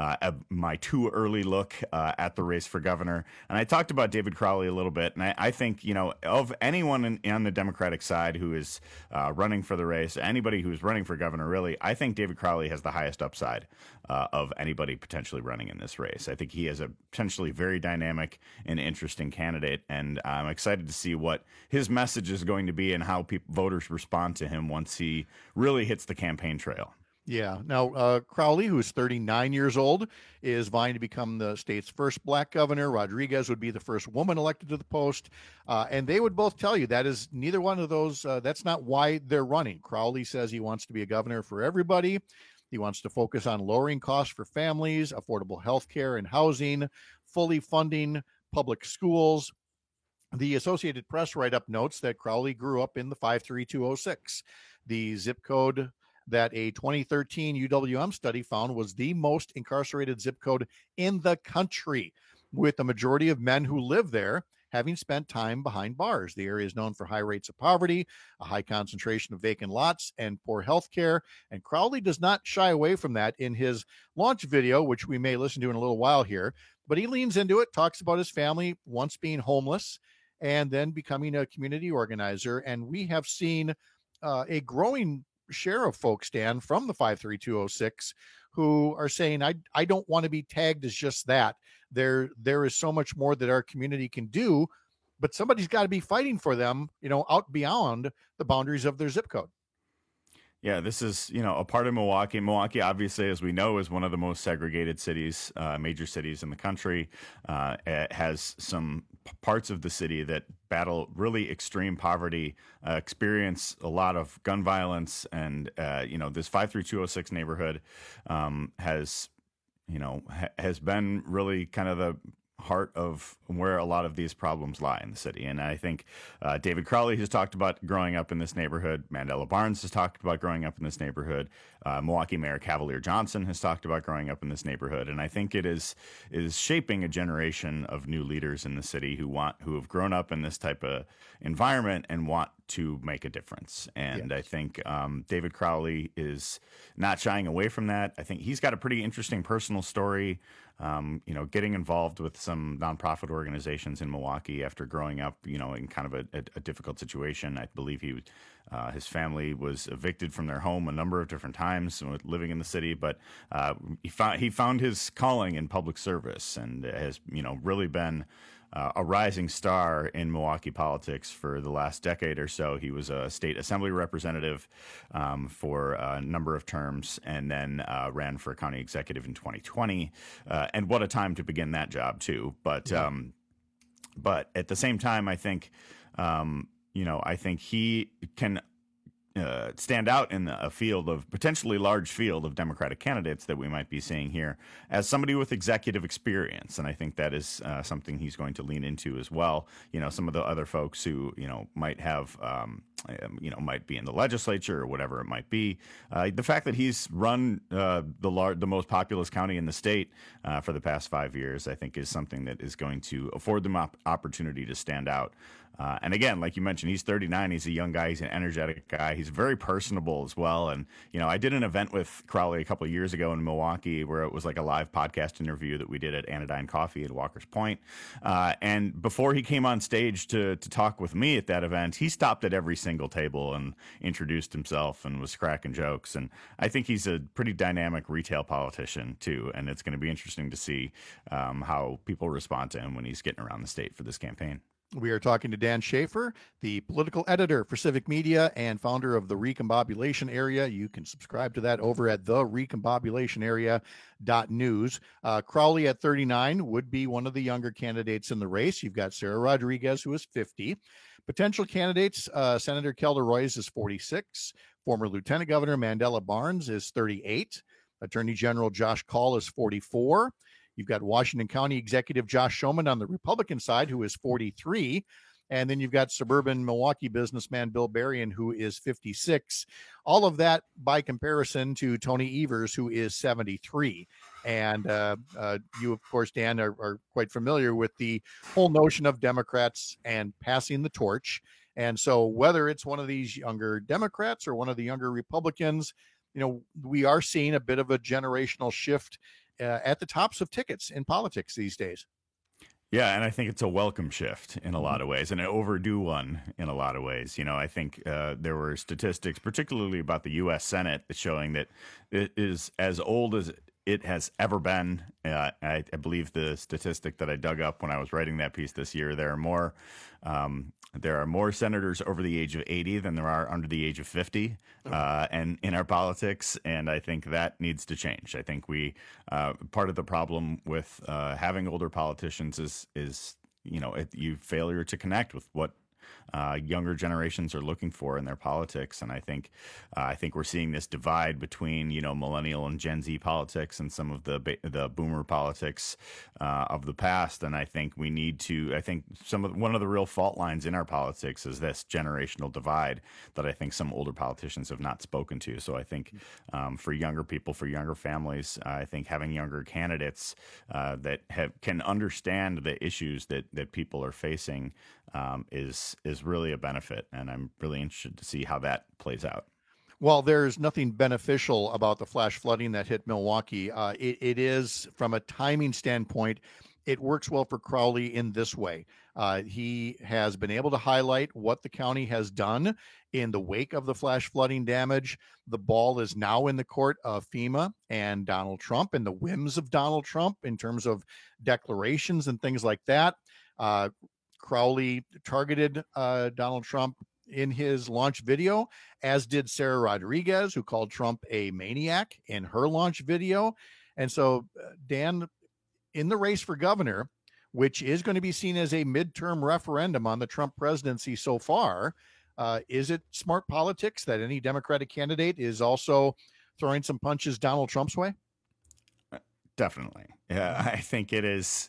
my too early look at the race for governor. And I talked about David Crowley a little bit. And I think, of anyone on the Democratic side who is running for the race, anybody who's running for governor, really, I think David Crowley has the highest upside of anybody potentially running in this race. I think he is a potentially very dynamic and interesting candidate. And I'm excited to see what his message is going to be and how voters respond to him once he really hits the campaign trail. Yeah. Now, Crowley, who's 39 years old, is vying to become the state's first black governor. Rodriguez would be the first woman elected to the post. And they would both tell you that is neither one of those. That's not why they're running. Crowley says he wants to be a governor for everybody. He wants to focus on lowering costs for families, affordable health care and housing, fully funding public schools. The Associated Press write-up notes that Crowley grew up in the 53206. The zip code that a 2013 UWM study found was the most incarcerated zip code in the country, with the majority of men who live there having spent time behind bars. The area is known for high rates of poverty, a high concentration of vacant lots, and poor health care. And Crowley does not shy away from that in his launch video, which we may listen to in a little while here. But he leans into it, talks about his family once being homeless and then becoming a community organizer. And we have seen a growing share of folks, Dan, from the 53206 who are saying, I don't want to be tagged as just that. There is so much more that our community can do, but somebody's got to be fighting for them, out beyond the boundaries of their zip code. Yeah, this is, a part of Milwaukee. Milwaukee, obviously, as we know, is one of the most segregated cities, major cities in the country. It has some parts of the city that battle really extreme poverty, experience a lot of gun violence, and, this 53206 neighborhood has been really kind of the heart of where a lot of these problems lie in the city. And I think David Crowley has talked about growing up in this neighborhood. Mandela Barnes has talked about growing up in this neighborhood. Milwaukee Mayor Cavalier Johnson has talked about growing up in this neighborhood. And I think it is shaping a generation of new leaders in the city who have grown up in this type of environment and want to make a difference. And yes. I think David Crowley is not shying away from that. I think he's got a pretty interesting personal story. Getting involved with some nonprofit organizations in Milwaukee after growing up, in kind of a difficult situation. I believe his family was evicted from their home a number of different times living in the city, but he found his calling in public service and has, really been a rising star in Milwaukee politics for the last decade or so. He was a state assembly representative for a number of terms, and then ran for county executive in 2020. And what a time to begin that job too. But at the same time, I think I think he can stand out in a potentially large field of Democratic candidates that we might be seeing here as somebody with executive experience. And I think that is something he's going to lean into as well. Some of the other folks who, might have, might be in the legislature or whatever it might be. The fact that he's run the most populous county in the state for the past 5 years, I think is something that is going to afford them opportunity to stand out. And again, like you mentioned, he's 39. He's a young guy. He's an energetic guy. He's very personable as well. And, I did an event with Crowley a couple of years ago in Milwaukee where it was like a live podcast interview that we did at Anodyne Coffee at Walker's Point. And before he came on stage to talk with me at that event, he stopped at every single table and introduced himself and was cracking jokes. And I think he's a pretty dynamic retail politician, too. And it's going to be interesting to see how people respond to him when he's getting around the state for this campaign. We are talking to Dan Schaefer, the political editor for Civic Media and founder of the Recombobulation Area. You can subscribe to that over at therecombobulationarea.news. Crowley at 39 would be one of the younger candidates in the race. You've got Sarah Rodriguez, who is 50. Potential candidates, Senator Kelda Roys is 46. Former Lieutenant Governor Mandela Barnes is 38. Attorney General Josh Kaul is 44. You've got Washington County Executive Josh Schoeman on the Republican side, who is 43. And then you've got suburban Milwaukee businessman Bill Berrien, who is 56. All of that by comparison to Tony Evers, who is 73. And you, of course, Dan, are quite familiar with the whole notion of Democrats and passing the torch. And so whether it's one of these younger Democrats or one of the younger Republicans, we are seeing a bit of a generational shift at the tops of tickets in politics these days. Yeah, and I think it's a welcome shift in a lot of ways, and an overdue one in a lot of ways. I think there were statistics, particularly about the U.S. Senate, showing that it is as old as it has ever been. I believe the statistic that I dug up when I was writing that piece this year, there are more senators over the age of 80 than there are under the age of 50 and in our politics, and I think that needs to change. I think part of the problem with having older politicians is you failure to connect with what younger generations are looking for in their politics. And I think we're seeing this divide between, millennial and Gen Z politics and some of the boomer politics of the past. And I think we need to. I think one of the real fault lines in our politics is this generational divide that I think some older politicians have not spoken to. So I think for younger people, for younger families, I think having younger candidates that can understand the issues that people are facing is really a benefit. And I'm really interested to see how that plays out. Well, there's nothing beneficial about the flash flooding that hit Milwaukee. It is, from a timing standpoint, it works well for Crowley in this way. He has been able to highlight what the county has done in the wake of the flash flooding damage. The ball is now in the court of FEMA and Donald Trump and the whims of Donald Trump in terms of declarations and things like that. Crowley targeted Donald Trump in his launch video, as did Sarah Rodriguez, who called Trump a maniac in her launch video. And so, Dan, in the race for governor, which is going to be seen as a midterm referendum on the Trump presidency so far, is it smart politics that any Democratic candidate is also throwing some punches Donald Trump's way? Definitely. Yeah, I think it is.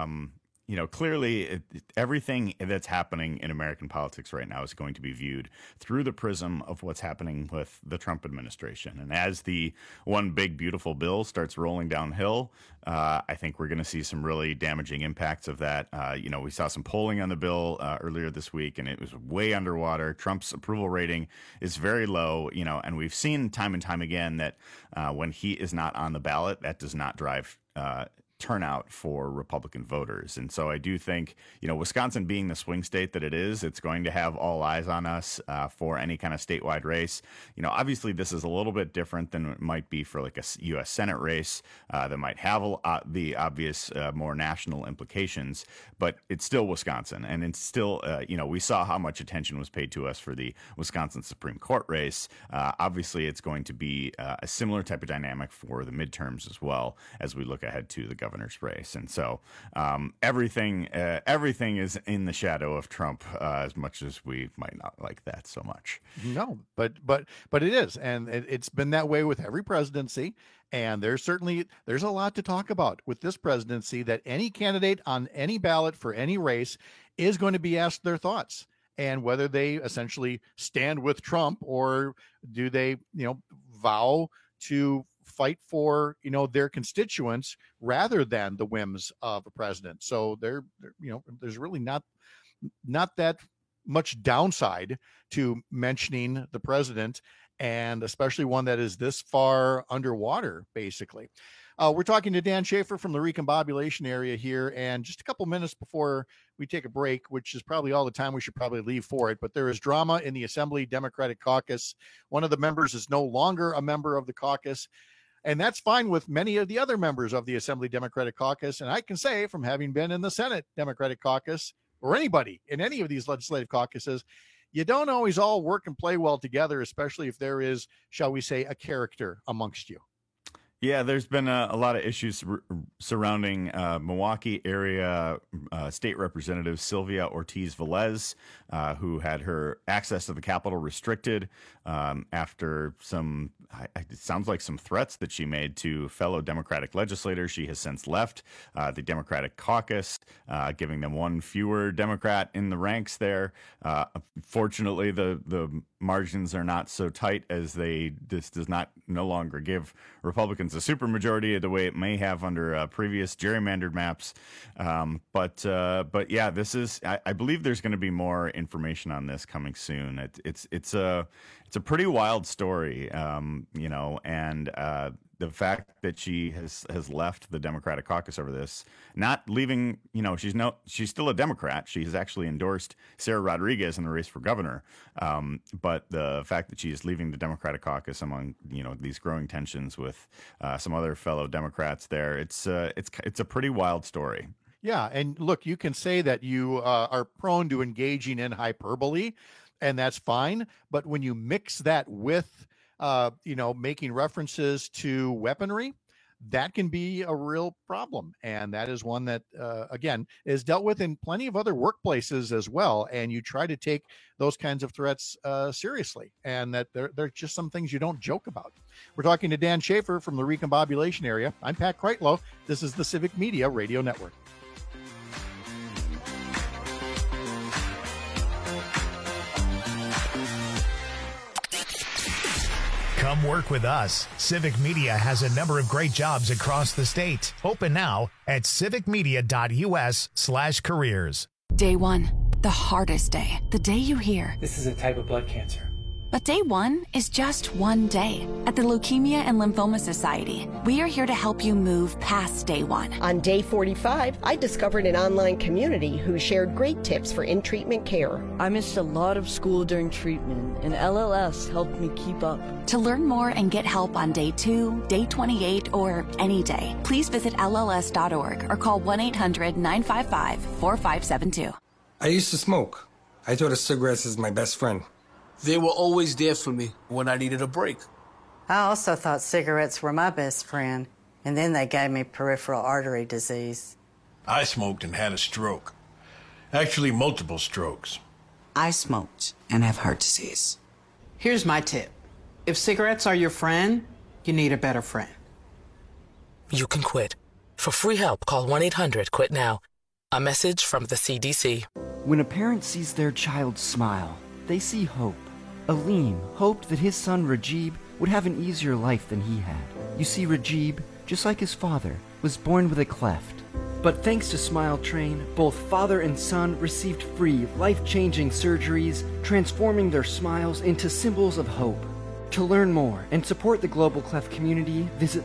Clearly everything that's happening in American politics right now is going to be viewed through the prism of what's happening with the Trump administration. And as the one big, beautiful bill starts rolling downhill, I think we're going to see some really damaging impacts of that. We saw some polling on the bill earlier this week, and it was way underwater. Trump's approval rating is very low, and we've seen time and time again that when he is not on the ballot, that does not drive turnout for Republican voters. And so I do think, Wisconsin being the swing state that it is, it's going to have all eyes on us for any kind of statewide race. Obviously this is a little bit different than it might be for like a U.S. Senate race that might have the obvious more national implications, but it's still Wisconsin. And it's still, we saw how much attention was paid to us for the Wisconsin Supreme Court race. Obviously it's going to be a similar type of dynamic for the midterms as well as we look ahead to the governor's race. And so everything is in the shadow of Trump, as much as we might not like that so much. No, but it is. And it's been that way with every presidency. And there's a lot to talk about with this presidency, that any candidate on any ballot for any race is going to be asked their thoughts, and whether they essentially stand with Trump or do they, vow to fight for, their constituents rather than the whims of a president. So there's really not that much downside to mentioning the president, and especially one that is this far underwater, basically. We're talking to Dan Schaefer from the Recombobulation area here, and just a couple minutes before we take a break, which is probably all the time we should probably leave for it, but there is drama in the Assembly Democratic Caucus. One of the members is no longer a member of the caucus, and that's fine with many of the other members of the Assembly Democratic Caucus. And I can say, from having been in the Senate Democratic Caucus, or anybody in any of these legislative caucuses, you don't always all work and play well together, especially if there is, shall we say, a character amongst you. Yeah, there's been a lot of issues surrounding Milwaukee area state representative Sylvia Ortiz Velez, who had her access to the Capitol restricted after it sounds like some threats that she made to fellow Democratic legislators. She has since left the Democratic caucus, giving them one fewer Democrat in the ranks there. Fortunately, the margins are not so tight as this does no longer give Republicans a supermajority the way it may have under previous gerrymandered maps. But yeah, this is, I believe there's going to be more information on this coming soon. It's a pretty wild story, and the fact that she has left the Democratic caucus over this, not leaving, she's still a Democrat. She's actually endorsed Sarah Rodriguez in the race for governor. But the fact that she is leaving the Democratic caucus among, these growing tensions with some other fellow Democrats there, it's a pretty wild story. Yeah. And look, you can say that you are prone to engaging in hyperbole, and that's fine. But when you mix that with, making references to weaponry, that can be a real problem. And that is one that, again, is dealt with in plenty of other workplaces as well. And you try to take those kinds of threats seriously, and that they're just some things you don't joke about. We're talking to Dan Schaefer from the Recombobulation area. I'm Pat Kreitlow. This is the Civic Media Radio Network. Come work with us. Civic Media has a number of great jobs across the state. Open now at civicmedia.us/careers. Day one, the hardest day. The day you hear, "This is a type of blood cancer." But day one is just one day. At the Leukemia and Lymphoma Society, we are here to help you move past day one. On day 45, I discovered an online community who shared great tips for in-treatment care. I missed a lot of school during treatment, and LLS helped me keep up. To learn more and get help on day 2, day 28, or any day, please visit LLS.org or call 1-800-955-4572. I used to smoke. I thought of cigarettes as my best friend. They were always there for me when I needed a break. I also thought cigarettes were my best friend, and then they gave me peripheral artery disease. I smoked and had a stroke. Actually, multiple strokes. I smoked and have heart disease. Here's my tip. If cigarettes are your friend, you need a better friend. You can quit. For free help, call 1-800-QUIT-NOW. A message from the CDC. When a parent sees their child smile, they see hope. Aleem hoped that his son Rajib would have an easier life than he had. You see, Rajib, just like his father, was born with a cleft. But thanks to Smile Train, both father and son received free, life-changing surgeries, transforming their smiles into symbols of hope. To learn more and support the Global Cleft community, visit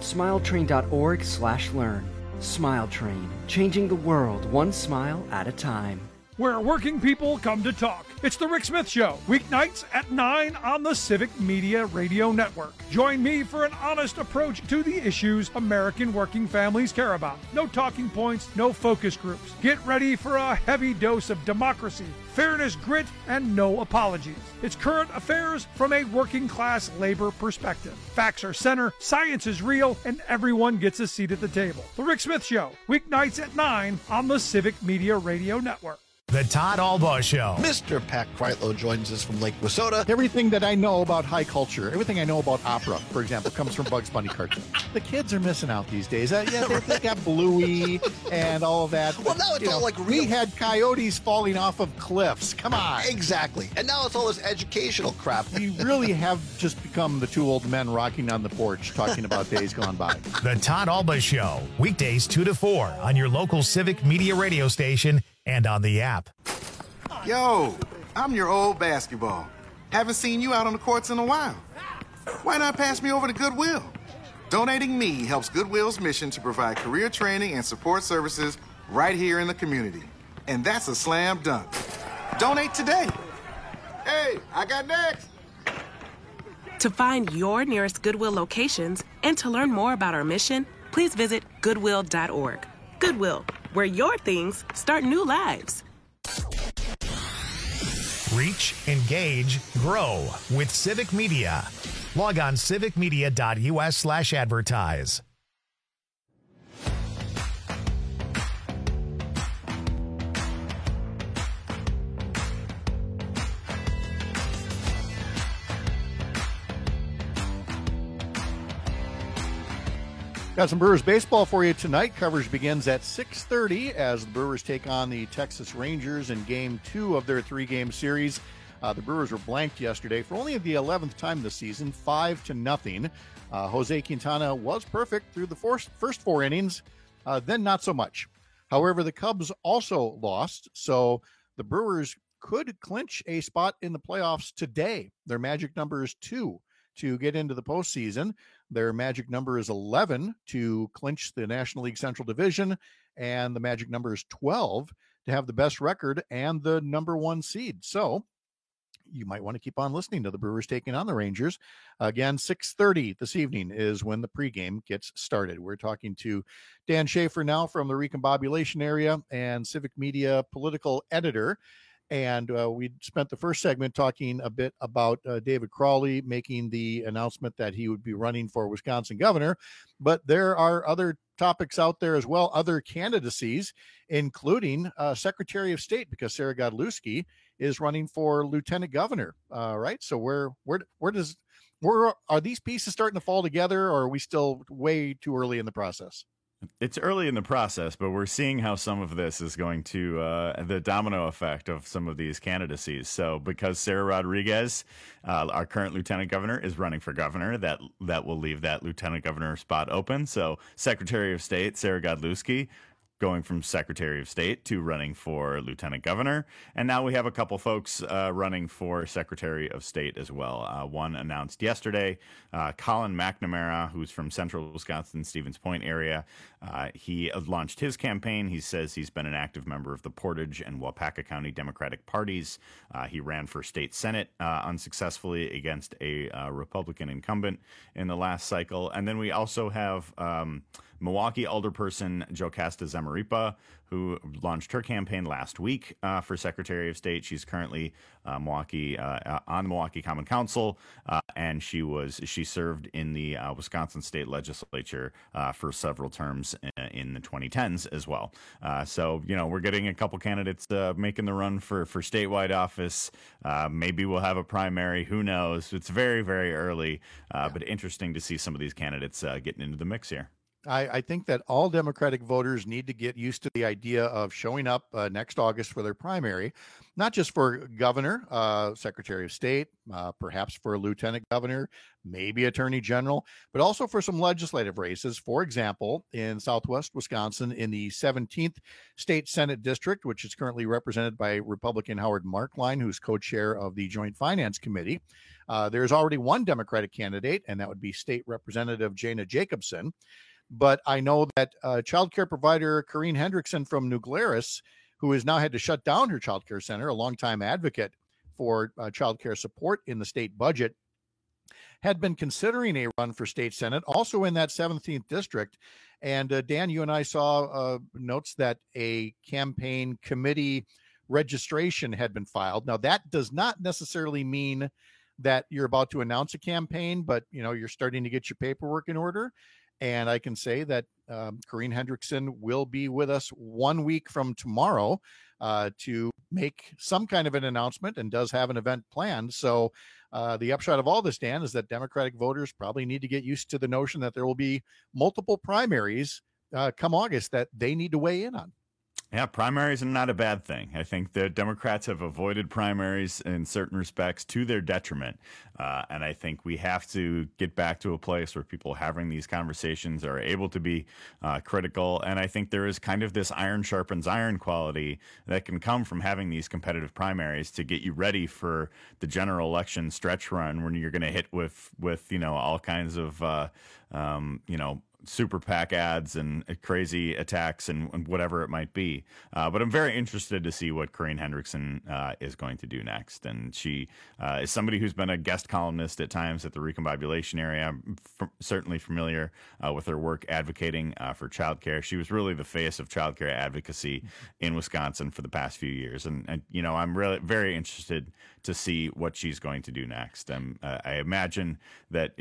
smiletrain.org/learn. Smile Train, changing the world one smile at a time. Where working people come to talk. It's the Rick Smith Show, weeknights at 9 on the Civic Media Radio Network. Join me for an honest approach to the issues American working families care about. No talking points, no focus groups. Get ready for a heavy dose of democracy, fairness, grit, and no apologies. It's current affairs from a working class labor perspective. Facts are center, science is real, and everyone gets a seat at the table. The Rick Smith Show, weeknights at 9 on the Civic Media Radio Network. The Todd Albaugh Show. Mr. Pat Kreitlow joins us from Lake Wissota. Everything that I know about high culture, everything I know about opera, for example, comes from Bugs Bunny cartoons. The kids are missing out these days. They got Bluey and all of that. Well, now it's all like real. We had coyotes falling off of cliffs. Come on. Exactly. And now it's all this educational crap. We really have just become the two old men rocking on the porch talking about days gone by. The Todd Albaugh Show, weekdays 2 to 4 on your local Civic Media radio station and on the app. Yo, I'm your old basketball. Haven't seen you out on the courts in a while. Why not pass me over to Goodwill? Donating me helps Goodwill's mission to provide career training and support services right here in the community. And that's a slam dunk. Donate today. Hey, I got next. To find your nearest Goodwill locations and to learn more about our mission, please visit goodwill.org. Goodwill, where your things start new lives. Reach, engage, grow with Civic Media. Log on civicmedia.us/advertise. Got some Brewers baseball for you tonight. Coverage begins at 6:30 as the Brewers take on the Texas Rangers in Game 2 of their 3-game series. The Brewers were blanked yesterday for only the 11th time this season, 5-0. Jose Quintana was perfect through the first 4 innings, then not so much. However, the Cubs also lost, so the Brewers could clinch a spot in the playoffs today. Their magic number is 2 to get into the postseason. Their magic number is 11 to clinch the National League Central Division, and the magic number is 12 to have the best record and the number 1 seed. So you might want to keep on listening to the Brewers taking on the Rangers. Again, 6:30 this evening is when the pregame gets started. We're talking to Dan Schaefer now from the Recombobulation area and Civic Media political editor. And we spent the first segment talking a bit about David Crowley making the announcement that he would be running for Wisconsin governor. But there are other topics out there as well, other candidacies, including Secretary of State, because Sarah Godlewski is running for lieutenant governor. Right. So where are these pieces starting to fall together, or are we still way too early in the process? It's early in the process, but we're seeing how some of this is going to the domino effect of some of these candidacies. So because Sarah Rodriguez, our current lieutenant governor, is running for governor, that will leave that lieutenant governor spot open. So Secretary of State Sarah Godlewski going from Secretary of State to running for Lieutenant Governor. And now we have a couple folks running for Secretary of State as well. One announced yesterday, Colin McNamara, who's from central Wisconsin, Stevens Point area. He launched his campaign. He says he's been an active member of the Portage and Waupaca County Democratic parties. He ran for state Senate unsuccessfully against a Republican incumbent in the last cycle. And then we also have Milwaukee alderperson Jocasta Zamaripa, who launched her campaign last week for Secretary of State. She's currently on the Milwaukee Common Council, and she served in the Wisconsin State Legislature for several terms in the 2010s as well. So, we're getting a couple candidates making the run for statewide office. Maybe we'll have a primary. Who knows? It's very, very early, but interesting to see some of these candidates getting into the mix here. I think that all Democratic voters need to get used to the idea of showing up next August for their primary, not just for governor, Secretary of State, perhaps for a lieutenant governor, maybe attorney general, but also for some legislative races. For example, in Southwest Wisconsin, in the 17th State Senate District, which is currently represented by Republican Howard Markline, who's co-chair of the Joint Finance Committee. There's already one Democratic candidate, and that would be State Representative Jana Jacobson. But I know that child care provider Corrine Hendrickson from New Glarus, who has now had to shut down her child care center, a longtime advocate for child care support in the state budget, had been considering a run for state Senate, also in that 17th district. And Dan, you and I saw notes that a campaign committee registration had been filed. Now, that does not necessarily mean that you're about to announce a campaign, but, you're starting to get your paperwork in order. And I can say that Corrine Hendrickson will be with us 1 week from tomorrow to make some kind of an announcement, and does have an event planned. So the upshot of all this, Dan, is that Democratic voters probably need to get used to the notion that there will be multiple primaries come August that they need to weigh in on. Yeah, primaries are not a bad thing. I think the Democrats have avoided primaries in certain respects to their detriment. And I think we have to get back to a place where people having these conversations are able to be critical. And I think there is kind of this iron sharpens iron quality that can come from having these competitive primaries to get you ready for the general election stretch run when you're going to hit with all kinds of, super PAC ads and crazy attacks and whatever it might be. But I'm very interested to see what Corrine Hendrickson is going to do next. And she is somebody who's been a guest columnist at times at the Recombobulation area. I'm certainly familiar with her work advocating for childcare. She was really the face of childcare advocacy in Wisconsin for the past few years. And I'm really very interested to see what she's going to do next. I imagine that,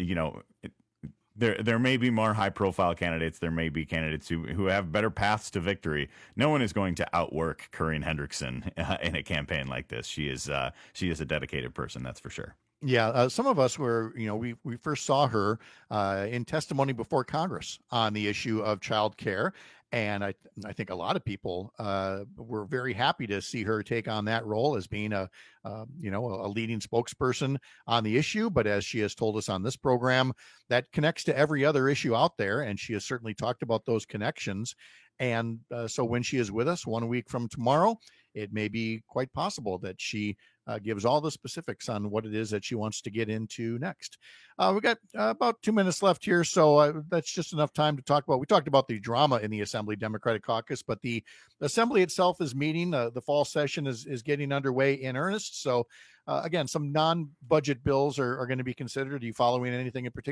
There may be more high-profile candidates. There may be candidates who have better paths to victory. No one is going to outwork Corrine Hendrickson in a campaign like this. She is a dedicated person, that's for sure. Yeah, some of us were, we first saw her in testimony before Congress on the issue of child care. And I think a lot of people were very happy to see her take on that role as being a leading spokesperson on the issue. But as she has told us on this program, that connects to every other issue out there. And she has certainly talked about those connections. And so when she is with us 1 week from tomorrow, it may be quite possible that she gives all the specifics on what it is that she wants to get into next. We've got about 2 minutes left here, so that's just enough time to talk about. We talked about the drama in the Assembly Democratic Caucus, but the Assembly itself is meeting. The fall session is getting underway in earnest. So, again, some non-budget bills are going to be considered. Are you following anything in particular?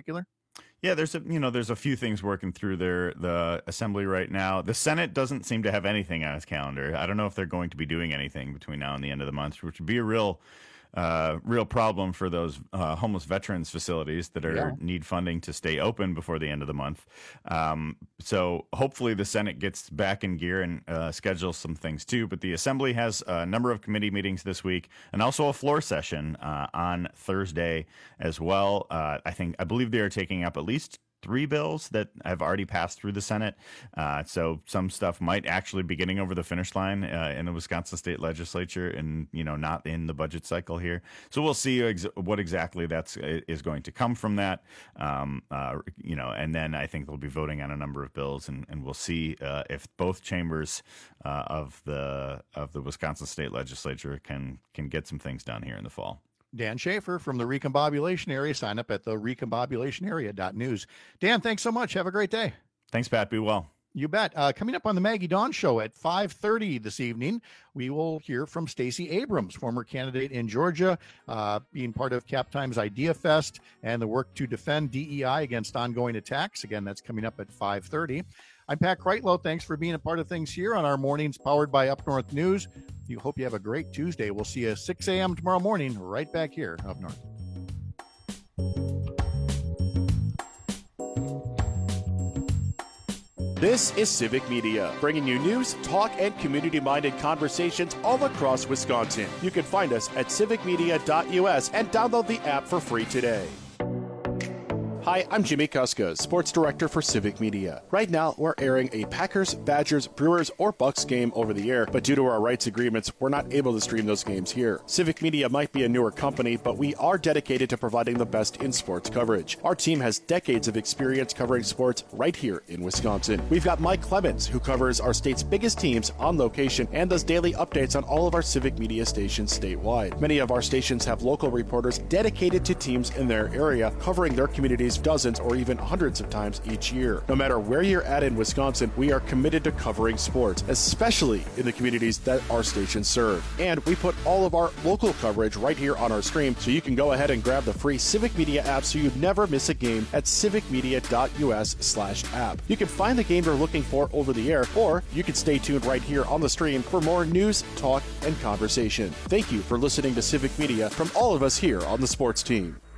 Yeah, there's a few things working through the assembly right now. The Senate doesn't seem to have anything on its calendar. I don't know if they're going to be doing anything between now and the end of the month, which would be a real problem for those homeless veterans facilities that need funding to stay open before the end of the month. So hopefully the Senate gets back in gear and schedules some things too. But the Assembly has a number of committee meetings this week and also a floor session on Thursday as well. I believe they are taking up at least 3 bills that have already passed through the Senate. So some stuff might actually be getting over the finish line in the Wisconsin State Legislature and, not in the budget cycle here. So we'll see what exactly is going to come from that. And then I think they'll be voting on a number of bills and we'll see if both chambers of the Wisconsin State Legislature can get some things done here in the fall. Dan Schaefer from the Recombobulation Area. Sign up at the recombobulationarea.news. Dan, thanks so much. Have a great day. Thanks, Pat. Be well. You bet. Coming up on the Maggie Dawn Show at 5:30 this evening, we will hear from Stacey Abrams, former candidate in Georgia, being part of Cap Time's Idea Fest and the work to defend DEI against ongoing attacks. Again, that's coming up at 5:30. I'm Pat Kreitlow. Thanks for being a part of things here on our mornings powered by Up North News. You hope you have a great Tuesday. We'll see you at 6 a.m. tomorrow morning right back here up north. This is Civic Media, bringing you news, talk, and community-minded conversations all across Wisconsin. You can find us at civicmedia.us and download the app for free today. Hi, I'm Jimmy Kuska, Sports Director for Civic Media. Right now, we're airing a Packers, Badgers, Brewers, or Bucks game over the air, but due to our rights agreements, we're not able to stream those games here. Civic Media might be a newer company, but we are dedicated to providing the best in sports coverage. Our team has decades of experience covering sports right here in Wisconsin. We've got Mike Clemens, who covers our state's biggest teams on location and does daily updates on all of our Civic Media stations statewide. Many of our stations have local reporters dedicated to teams in their area, covering their communities dozens or even hundreds of times each year. No matter where you're at in Wisconsin, we are committed to covering sports, especially in the communities that our stations serve. And we put all of our local coverage right here on our stream, so you can go ahead and grab the free Civic Media app so you never miss a game at civicmedia.us/app. You can find the game you're looking for over the air, or you can stay tuned right here on the stream for more news, talk, and conversation. Thank you for listening to Civic Media from all of us here on the sports team.